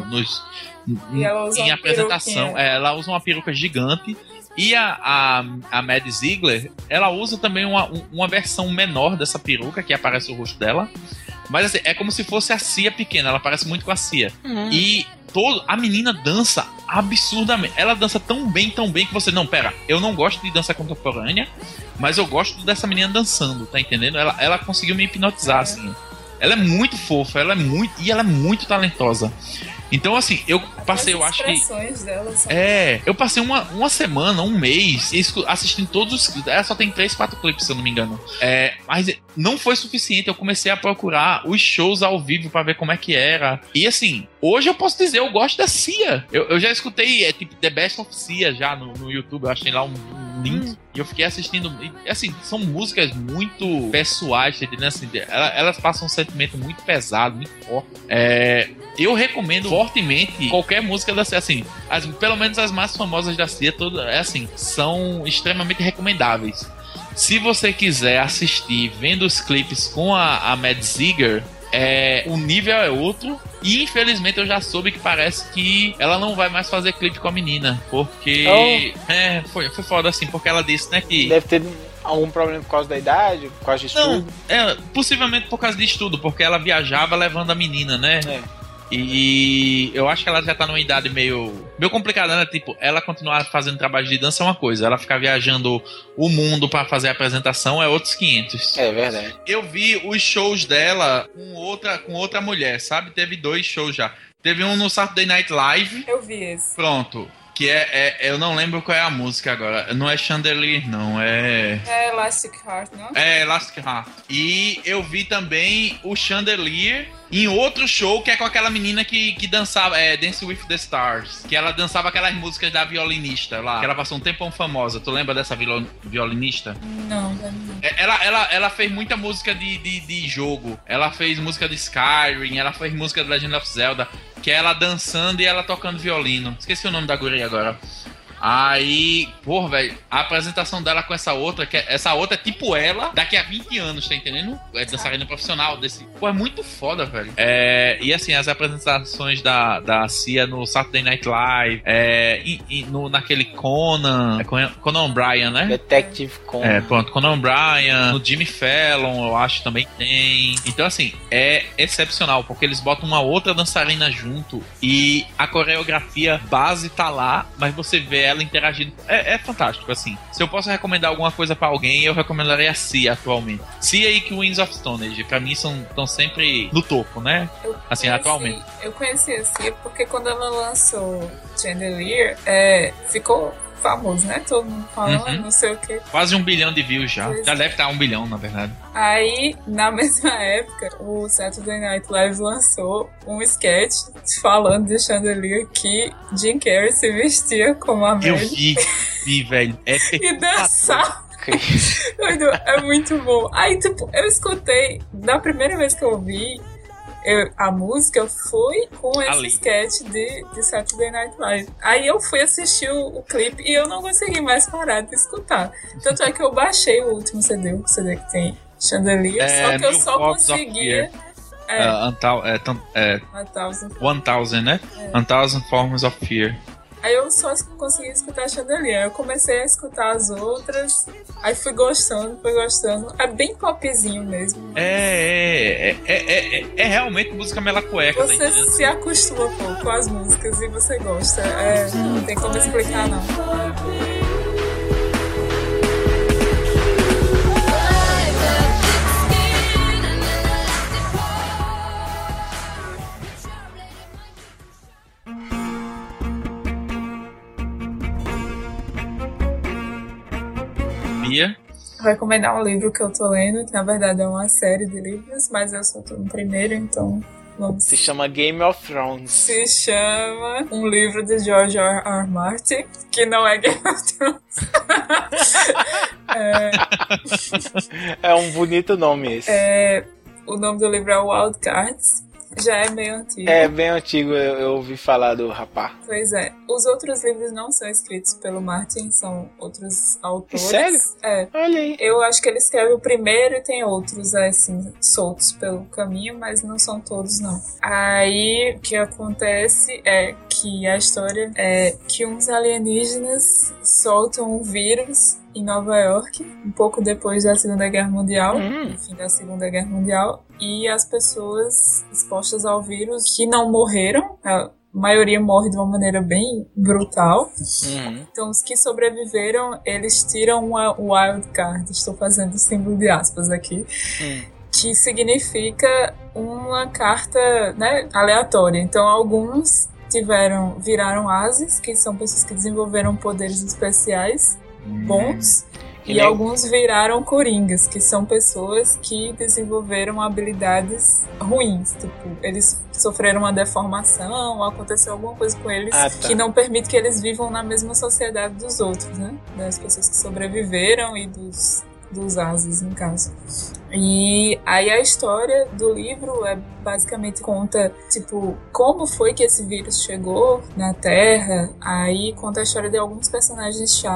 em apresentação. Ela usa uma peruca gigante. E a Mad Ziegler, ela usa também uma versão menor dessa peruca, que aparece o rosto dela. Mas assim, é como se fosse a Cia pequena, ela parece muito com a Cia. E a menina dança absurdamente. Ela dança tão bem que você... Não, pera, eu não gosto de dança contemporânea, mas eu gosto dessa menina dançando, tá entendendo? Ela conseguiu me hipnotizar, assim. Ela é muito fofa, ela é muito talentosa. Então, assim, eu passei, eu acho que... eu passei uma semana, um mês, assistindo todos os clipes. Ela só tem 3, 4 clipes, se eu não me engano. Mas não foi suficiente, eu comecei a procurar os shows ao vivo pra ver como é que era. E, assim, hoje eu posso dizer, eu gosto da Cia. Eu já escutei, tipo, The Best of Cia já no YouTube, eu achei lá um link. E eu fiquei assistindo. E, assim, são músicas muito pessoais, entendeu? Assim, elas passam um sentimento muito pesado, muito forte. Eu recomendo fortemente qualquer música da Cia, assim, pelo menos as mais famosas da Cia, assim, são extremamente recomendáveis. Se você quiser assistir vendo os clipes com a Mad Ziegler, o nível é outro. E infelizmente eu já soube que parece que ela não vai mais fazer clipe com a menina, porque foi foda assim, porque ela disse, né, que deve ter Algum problema por causa da idade, por causa de estudo? Não, possivelmente por causa de estudo, porque ela viajava levando a menina, né? E eu acho que ela já tá numa idade meio complicada, né? Tipo, ela continuar fazendo trabalho de dança é uma coisa, ela ficar viajando o mundo pra fazer a apresentação é outros 500. É verdade. Eu vi os shows dela com outra mulher, sabe? Teve 2 shows já. Teve um no Saturday Night Live. Eu vi esse. Pronto. Que eu não lembro qual é a música agora. Não é Chandelier, não. É Elastic Heart, não? É Elastic Heart. E eu vi também o Chandelier em outro show que é com aquela menina que dançava, Dance with the Stars. Que ela dançava aquelas músicas da violinista lá. Que ela passou um tempão famosa. Tu lembra dessa violinista? Não. Ela fez muita música de jogo. Ela fez música de Skyrim. Ela fez música de Legend of Zelda. Que é ela dançando e ela tocando violino. Esqueci o nome da guria agora. Aí, porra, velho, a apresentação dela com essa outra é tipo ela daqui a 20 anos, tá entendendo? É dançarina profissional desse. Pô, é muito foda, velho. E assim, as apresentações da Cia no Saturday Night Live, naquele Conan O'Brien, né? Detective Conan. Pronto, Conan O'Brien, no Jimmy Fallon, eu acho também tem. Então, assim, é excepcional, porque eles botam uma outra dançarina junto e a coreografia base tá lá, mas você vê ela interagindo. É fantástico, assim. Se eu posso recomendar alguma coisa pra alguém, eu recomendaria a Cia atualmente. Cia e Queens of Stone Age, pra mim estão sempre no topo, né? Atualmente. Eu conheci a Cia porque quando ela lançou Chandelier, ficou famoso, né? Todo mundo falando, não sei o que. Quase 1 bilhão de views já. Já deve estar 1 bilhão, na verdade. Aí, na mesma época, o Saturday Night Live lançou um sketch falando de Chandelier que Jim Carrey se vestia como a Mary. Eu vi, velho. E dançava. É muito bom. Aí, tipo, eu escutei, da primeira vez que eu ouvi a música, foi com esse sketch de Saturday Night Live. Aí eu fui assistir o clipe e eu não consegui mais parar de escutar. Tanto é que eu baixei o último CD, o CD que tem Chandelier, só que eu só conseguia... 1000, né? 1000 Forms of Fear. Aí eu só consegui escutar Chandelier. Eu comecei a escutar as outras. Aí fui gostando. É bem popzinho mesmo. É realmente música mela cueca. Você se acostuma com as músicas e você gosta. Não tem como explicar, não. Vou recomendar um livro que eu tô lendo, que na verdade é uma série de livros, mas eu só tô no primeiro, então vamos. Se chama Game of Thrones. Se chama um livro de George R. Martin, que não é Game of Thrones. É um bonito nome esse. O nome do livro é Wild Cards. Já é meio antigo. É bem antigo, eu ouvi falar do rapaz. Pois é. Os outros livros não são escritos pelo Martin, são outros autores. Sério? Olha aí. Eu acho que ele escreve o primeiro e tem outros, assim, soltos pelo caminho, mas não são todos, não. Aí, o que acontece é que a história é que uns alienígenas soltam um vírus em Nova York, um pouco depois da Segunda Guerra Mundial, no fim da Segunda Guerra Mundial, e as pessoas expostas ao vírus que não morreram, a maioria morre de uma maneira bem brutal. Então, os que sobreviveram, eles tiram uma wild card, estou fazendo símbolo de aspas aqui, que significa uma carta, né, aleatória. Então, alguns viraram ases, que são pessoas que desenvolveram poderes especiais bons, e alguns viraram coringas, que são pessoas que desenvolveram habilidades ruins. Tipo, eles sofreram uma deformação, ou aconteceu alguma coisa com eles que não permite que eles vivam na mesma sociedade dos outros, né? Das pessoas que sobreviveram e dos ases, no caso. E aí a história do livro basicamente conta, tipo, como foi que esse vírus chegou na Terra. Aí conta a história de alguns personagens-chave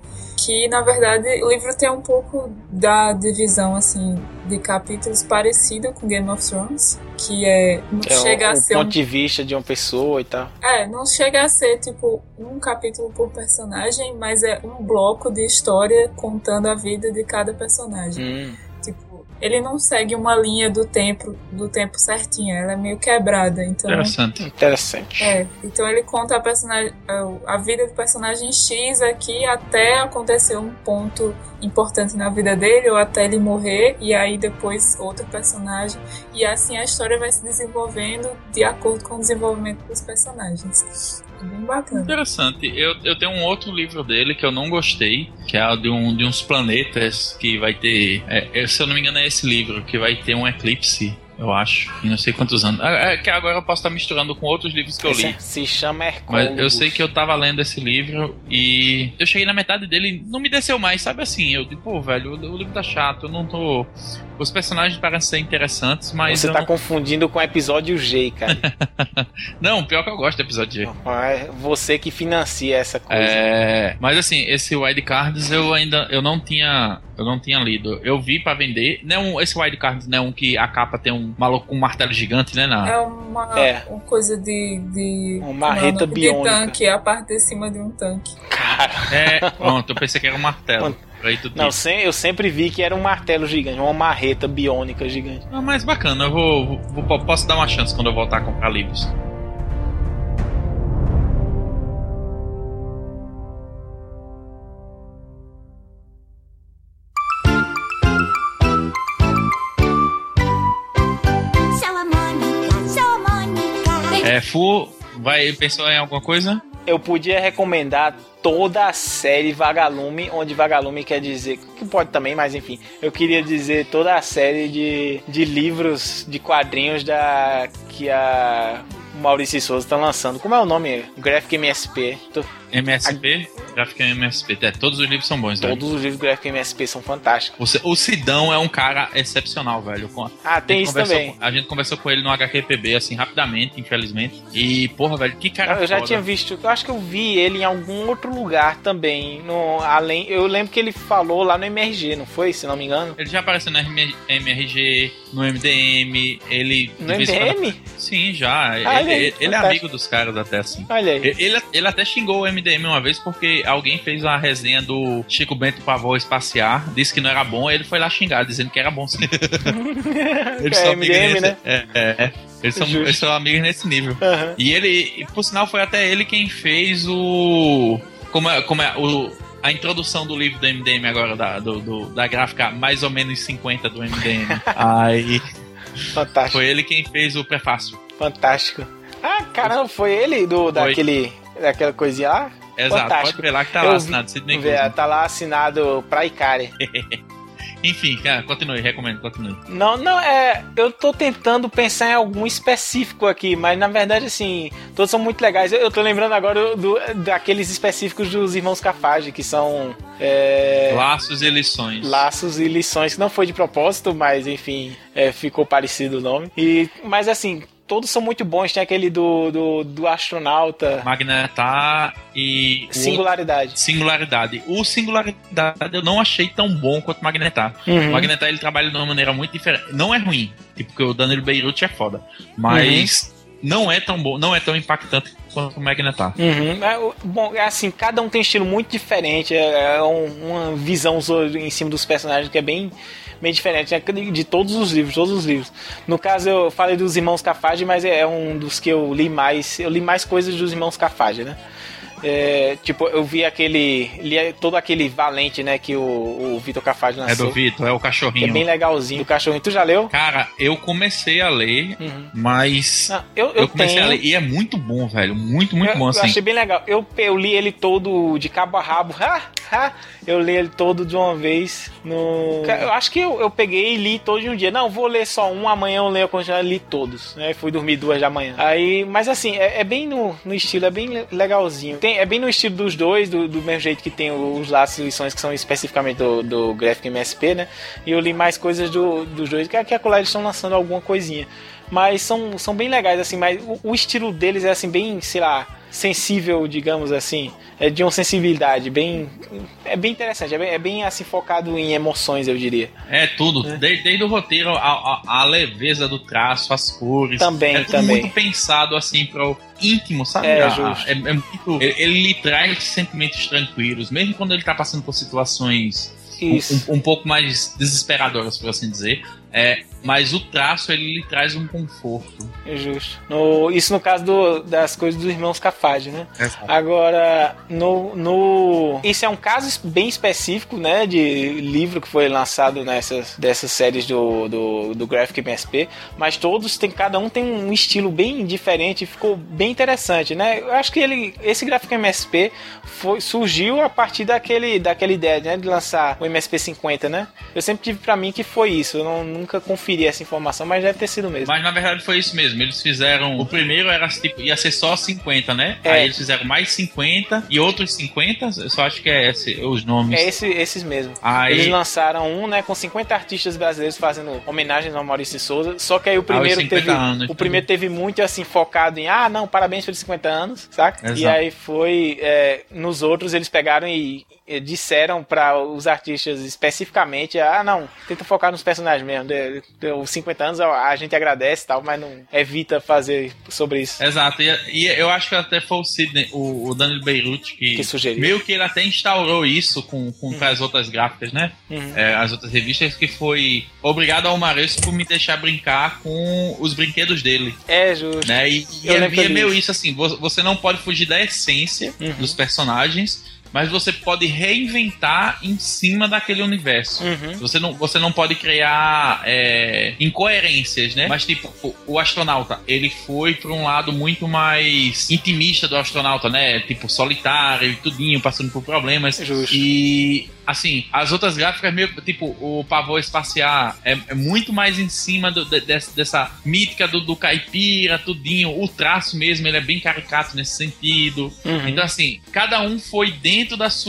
que na verdade o livro tem um pouco da divisão assim de capítulos parecida com Game of Thrones, que não chega a ser ponto de vista de uma pessoa e tal. Não chega a ser tipo um capítulo por personagem, mas é um bloco de história contando a vida de cada personagem. Tipo, ele não segue uma linha do tempo certinha, ela é meio quebrada, então... Interessante. Então ele conta a vida do personagem X aqui até acontecer um ponto importante na vida dele, ou até ele morrer, e aí depois outro personagem, e assim a história vai se desenvolvendo de acordo com o desenvolvimento dos personagens. É bem bacana. Interessante. Eu tenho um outro livro dele que eu não gostei, que é de uns planetas que vai ter... se eu não me engano é esse livro, que vai ter um eclipse, eu acho, e não sei quantos anos. Que agora eu posso estar misturando com outros livros que eu li. Se chama Hercólogos. Mas eu sei que eu tava lendo esse livro e eu cheguei na metade dele, não me desceu mais, sabe assim? Eu digo, pô, velho, o livro tá chato, eu não tô... Os personagens parecem ser interessantes, mas... Você tá confundindo com o episódio G, cara. Não, pior que eu gosto do episódio G. Você que financia essa coisa. Mas assim, esse Wild Cards eu não tinha lido. Eu vi pra vender. Esse Wild Cards não é um que a capa tem um maluco com um martelo gigante, né? É uma coisa de uma marreta biônica. De tanque, a parte de cima de um tanque. Cara. Pronto, eu pensei que era um martelo. Não, eu sempre vi que era um martelo gigante, uma marreta biônica gigante. Mas bacana, eu posso dar uma chance quando eu voltar a comprar livros. Fu, pensou em alguma coisa? Eu podia recomendar toda a série Vagalume, onde Vagalume quer dizer, que pode também, mas enfim, eu queria dizer toda a série de livros, de quadrinhos que a Maurício Souza tá lançando. Como é o nome? Graphic MSP. MSP? Graphic MSP. Todos os livros são bons, velho. Todos os livros do Graphic MSP são fantásticos. O Sidão é um cara excepcional, velho. Tem isso também. A gente conversou com ele no HQPB, assim, rapidamente, infelizmente. E, porra, velho, que cara Eu já foda. tinha visto, eu acho que eu vi ele em algum outro lugar também. Eu lembro que ele falou lá no MRG, não foi? Se não me engano. Ele já apareceu no MRG, no MDM, ele... No MDM? Sim, já. Ele é amigo dos caras até, assim. Olha aí. Ele até xingou o MDM uma vez porque alguém fez uma resenha do Chico Bento Pavão Espaciar, disse que não era bom, ele foi lá xingar, dizendo que era bom sim. Eles são MDM, né? Eles são amigos nesse nível. Uhum. E ele, por sinal, foi até ele quem fez a introdução do livro do MDM agora, da gráfica mais ou menos 50 do MDM. Aí... Fantástico. Foi ele quem fez o prefácio. Fantástico. Caramba, foi ele daquela coisinha lá? Exato, Fantástico. pode ver lá que tá lá assinado Sidney Guzman. Tá lá assinado pra Icari. Enfim, cara, continue. Não, eu tô tentando pensar em algum específico aqui, mas na verdade, assim, todos são muito legais. Eu tô lembrando agora daqueles específicos dos Irmãos Cafage, que são... Laços e Lições. Laços e Lições, que não foi de propósito, mas enfim, ficou parecido o nome. Mas assim... Todos são muito bons. Tem aquele do astronauta. Magnetar e... Singularidade. O Singularidade eu não achei tão bom quanto o Magnetar. O Magnetar ele trabalha de uma maneira muito diferente. Não é ruim, tipo, porque o Danilo Beirut é foda. Mas não é tão bom, não é tão impactante quanto o Magnetar. Bom, assim, cada um tem um estilo muito diferente. Uma visão em cima dos personagens que é bem diferente, né? De todos os livros. No caso, eu falei dos Irmãos Cafage, mas é um dos que eu li mais. Eu li mais coisas dos Irmãos Cafage, né? Tipo, eu vi todo aquele Valente, né, que o Vitor Cafage lançou. É do Vitor, é o cachorrinho. É bem legalzinho, o cachorrinho. Tu já leu? Cara, eu comecei a ler, mas... Não, eu comecei a ler e é muito bom, velho. Muito bom, assim. Eu achei bem legal. Eu li ele todo de cabo a rabo. Eu li ele todo de uma vez. Eu acho que eu peguei e li todo de um dia. Não, vou ler só um, amanhã eu leio a continuação, li todos. Né? Fui dormir 2 da manhã. Mas assim, é bem no estilo, é bem legalzinho. É bem no estilo dos dois, do mesmo jeito que tem os Laços e Lições, que são especificamente do Graphic MSP, né? E eu li mais coisas dos dois, que a eles estão lançando alguma coisinha. mas são bem legais, assim, mas o estilo deles é, assim, bem, sei lá, sensível, digamos assim, é de uma sensibilidade bem interessante, é bem assim focado em emoções, eu diria. É tudo, desde o roteiro, a leveza do traço, as cores, também. Muito pensado assim pro íntimo, sabe? Justo. Muito, ele lhe traz sentimentos tranquilos, mesmo quando ele tá passando por situações um pouco mais desesperadoras, por assim dizer. Mas o traço, ele lhe traz um conforto. É justo. Isso no caso das coisas dos irmãos Cafage, né? Exato. Agora, isso é um caso bem específico, né? De livro que foi lançado dessas séries do Graphic MSP, mas cada um tem um estilo bem diferente e ficou bem interessante, né? Eu acho que esse Graphic MSP surgiu a partir daquela ideia, né? De lançar o MSP 50, né? Eu sempre tive pra mim que foi isso. Eu nunca conferi essa informação, mas deve ter sido mesmo. Mas na verdade foi isso mesmo. Eles fizeram. O primeiro era tipo, ia ser só 50, né? Aí eles fizeram mais 50 e outros 50. Eu só acho que os nomes. Esses mesmo. Aí... Eles lançaram um, né? Com 50 artistas brasileiros fazendo homenagens ao Maurício de Souza. Só que aí o primeiro teve muito assim focado em não, parabéns pelos 50 anos, saca? Exato. E aí foi. Nos outros eles pegaram e disseram para os artistas especificamente, não, tenta focar nos personagens mesmo, deu 50 anos, a gente agradece e tal, mas não evita fazer sobre isso. Exato, e eu acho que até foi o Sidney, o Danilo Beirut que sugeriu. Meio que ele até instaurou isso com as outras gráficas, né? As outras revistas, que foi obrigado ao Maresco por me deixar brincar com os brinquedos dele. É justo. Né? E é meio isso assim, você não pode fugir da essência dos personagens, mas você pode reinventar em cima daquele universo. Você não pode criar incoerências, né? Mas tipo, o astronauta, ele foi para um lado muito mais intimista do astronauta, né? Tipo, solitário e tudinho, passando por problemas. Justo. E assim, as outras gráficas meio tipo, o pavor espacial é muito mais em cima dessa mítica do caipira, tudinho. O traço mesmo, ele é bem caricato nesse sentido. Então assim, cada um foi dentro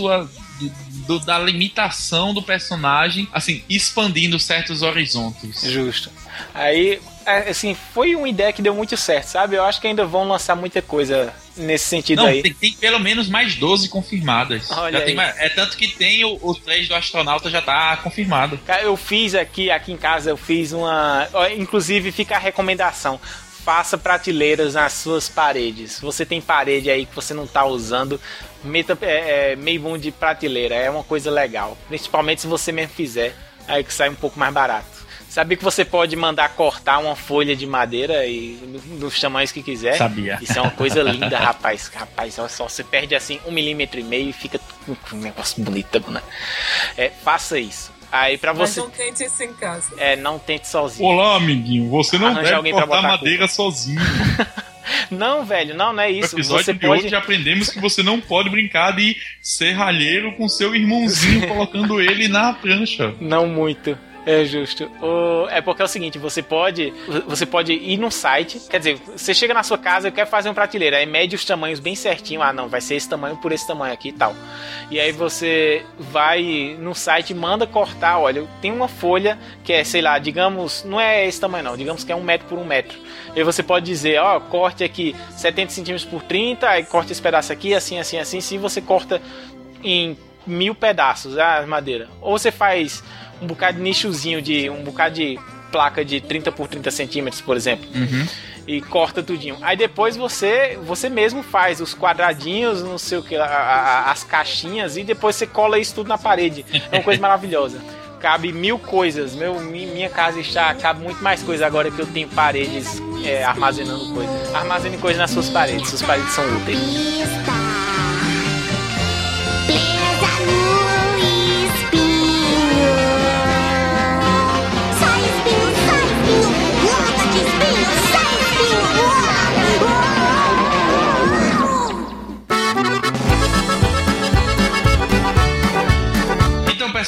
da limitação do personagem, assim, expandindo certos horizontes. Justo. Aí, assim, foi uma ideia que deu muito certo, sabe? Eu acho que ainda vão lançar muita coisa nesse sentido. Aí. Tem pelo menos mais 12 confirmadas. Olha já tem tanto que tem o 3 do astronauta já tá confirmado. Eu fiz aqui em casa, eu fiz uma... Inclusive, fica a recomendação. Faça prateleiras nas suas paredes. Você tem parede aí que você não tá usando, meta meio mundo de prateleira. É uma coisa legal. Principalmente se você mesmo fizer, aí que sai um pouco mais barato. Sabia que você pode mandar cortar uma folha de madeira e dos tamanhos que quiser? Sabia. Isso é uma coisa linda, rapaz. Rapaz, olha só, você perde assim 1,5 mm e fica um negócio bonito, né? Faça isso. Aí pra você... Mas não tente isso em casa. Não tente sozinho. Olá, amiguinho. Você não deve cortar madeira sozinho. Não, velho, não é isso. No episódio de hoje aprendemos que você não pode brincar de serralheiro com seu irmãozinho colocando ele na prancha. Não muito. É justo. É porque é o seguinte, você pode ir num site, quer dizer, você chega na sua casa e quer fazer uma prateleira, aí mede os tamanhos bem certinho, não, vai ser esse tamanho por esse tamanho aqui e tal. E aí você vai no site e manda cortar, olha, tem uma folha que é, sei lá, digamos, não é esse tamanho não, digamos que é 1 metro por 1 metro. E aí você pode dizer, corte aqui 70 centímetros por 30, aí corta esse pedaço aqui, assim, se você corta em 1000 pedaços a madeira. Ou você faz um bocado de nichozinho, um bocado de placa de 30 por 30 centímetros, por exemplo. E corta tudinho. Aí depois você mesmo faz os quadradinhos, não sei o que, as caixinhas, e depois você cola isso tudo na parede. É uma coisa maravilhosa. Cabe 1000 coisas. Minha casa cabe muito mais coisa agora que eu tenho paredes armazenando coisas. Armazene coisas nas suas paredes. Suas paredes são úteis.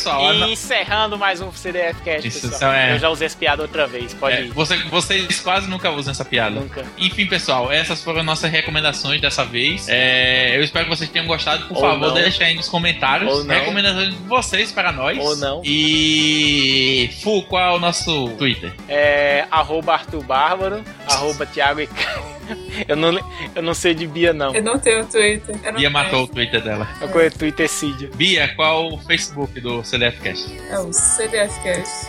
pessoal. E encerrando mais um CDF Cast, Isso, pessoal. é. Eu já usei essa piada outra vez, pode ir. Vocês quase nunca usam essa piada. Nunca. Enfim, pessoal, essas foram nossas recomendações dessa vez. Eu espero que vocês tenham gostado. Por Ou favor, não. deixem aí nos comentários Ou não. recomendações de vocês para nós. Ou não. E qual é o nosso Twitter? @Arthur Bárbaro, @Thiago e eu não sei de Bia, não. Eu não tenho Twitter. Eu não Bia tenho. matou o Twitter dela. Eu conheço Twitter Cídio. Bia, qual o Facebook do CDFcast? É o CDFcast.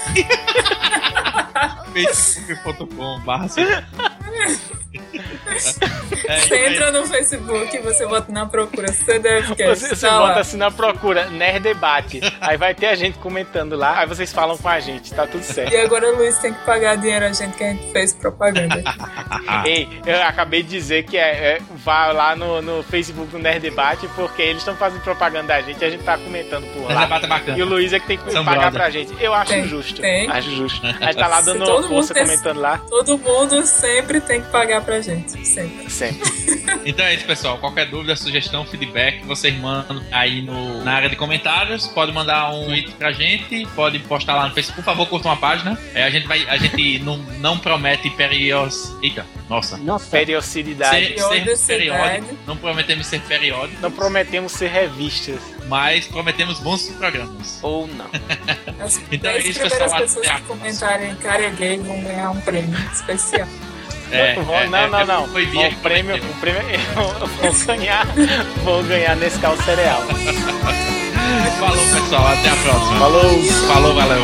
facebook.com/. Você entra no Facebook e você bota na procura CDFcast. Você tá bota lá. assim na procura, Nerd Debate. Aí vai ter a gente comentando lá, aí vocês falam com a gente, tá tudo certo. E agora o Luiz tem que pagar dinheiro a gente que a gente fez propaganda. Ei, eu acabei de dizer que vá lá no Facebook do Nerd Debate, porque eles estão fazendo propaganda da gente e a gente tá comentando por Nerd lá. Debate é bacana. E o Luiz é que tem que São pagar brother. pra gente. Eu acho Tem, justo. tem. Acho justo. A gente tá lá dando Todo força mundo tem- comentando lá. Todo mundo sempre tem que pagar pra gente. Sempre. Sempre. Então é isso, pessoal. Qualquer dúvida, sugestão, feedback, vocês mandam aí na área de comentários. Pode mandar um tweet pra gente, pode postar lá no Facebook. Por favor, curta uma página. A gente não promete Eita, nossa. Periodicidade. Ser Periodicidade. periódico. Não prometemos ser periódico, Não prometemos ser revistas. mas prometemos bons programas. Ou não. As Então é 10 isso, primeiras pessoal. pessoas Até a que comentarem cara gay vão ganhar um prêmio especial. Não. Foi Bia que O prêmio prometeu. eu vou ganhar nesse carro cereal. Falou, pessoal. Até a próxima. Falou. Falou, valeu.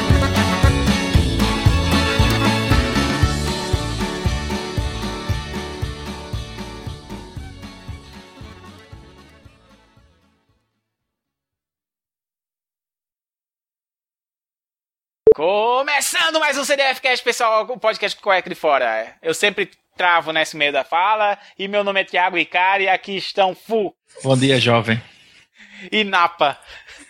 Começando mais um CDF Cast, pessoal, o podcast com cueca de fora. Eu sempre travo nesse meio da fala. E meu nome é Thiago Icari e aqui estão Fu Bom dia, jovem. e Napa.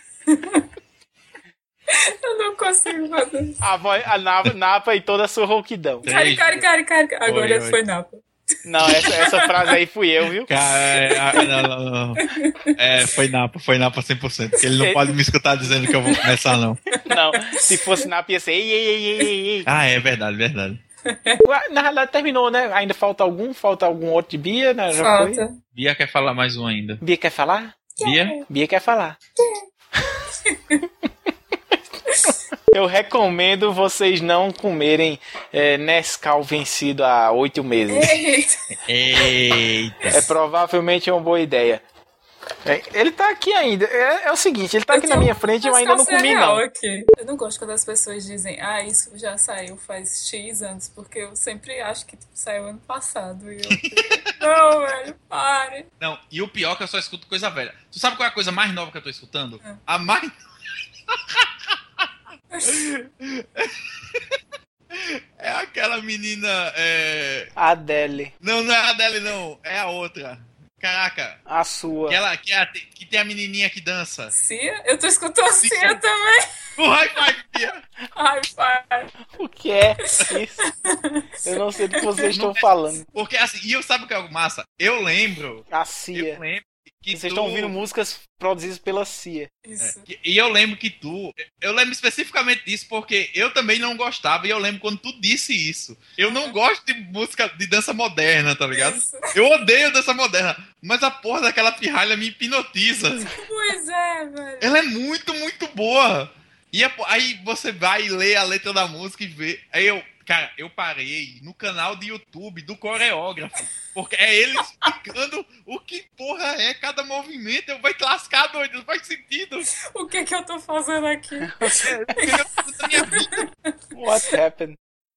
Eu não consigo fazer. Napa e toda a sua rouquidão. Cari. Agora Oi. foi Napa. Não, essa frase aí fui eu, viu? Cara, não. Foi Napa 100%. Porque ele não pode me escutar dizendo que eu vou começar, não. Não, se fosse Napa ia ser ei. Ah, é verdade. Na realidade terminou, né? Ainda falta algum outro de Bia, né? Já foi? Falta. Bia quer falar mais um ainda. Bia quer falar? Bia? Bia quer falar. Eu recomendo vocês não comerem Nescau vencido há 8 meses. Eita. É provavelmente uma boa ideia. Ele tá aqui ainda. É o seguinte, ele tá aqui na minha frente e eu ainda não comi, não. Aqui. Eu não gosto quando as pessoas dizem, isso já saiu faz X anos, porque eu sempre acho que saiu ano passado. E eu fico, não, velho, pare. Não, e o pior é que eu só escuto coisa velha. Tu sabe qual é a coisa mais nova que eu tô escutando? A mais... É aquela menina... Adele, Não é a Adele, não. É a outra. Caraca. a sua. Que tem a menininha que dança. Cia? Eu tô escutando Cia. Cia também. O Hi-Fi, Bia. Ai, pai. O que é isso? Eu não sei do que vocês estão falando. Porque assim, e eu sabe o que é o massa? Eu lembro A CIA. que Vocês estão ouvindo músicas produzidas pela CIA. Isso. E eu lembro que eu lembro especificamente disso porque eu também não gostava e eu lembro quando tu disse isso. Eu não gosto de música de dança moderna, tá ligado? Isso. Eu odeio dança moderna, mas a porra daquela pirralha me hipnotiza. Pois é, velho. Ela é muito, muito boa. E aí você vai ler a letra da música e vê. Aí eu parei no canal de YouTube do coreógrafo. Porque é ele explicando o que porra é cada movimento. Eu vou te lascar, doido. Não faz sentido. O que eu tô fazendo aqui? É minha vida. What happened?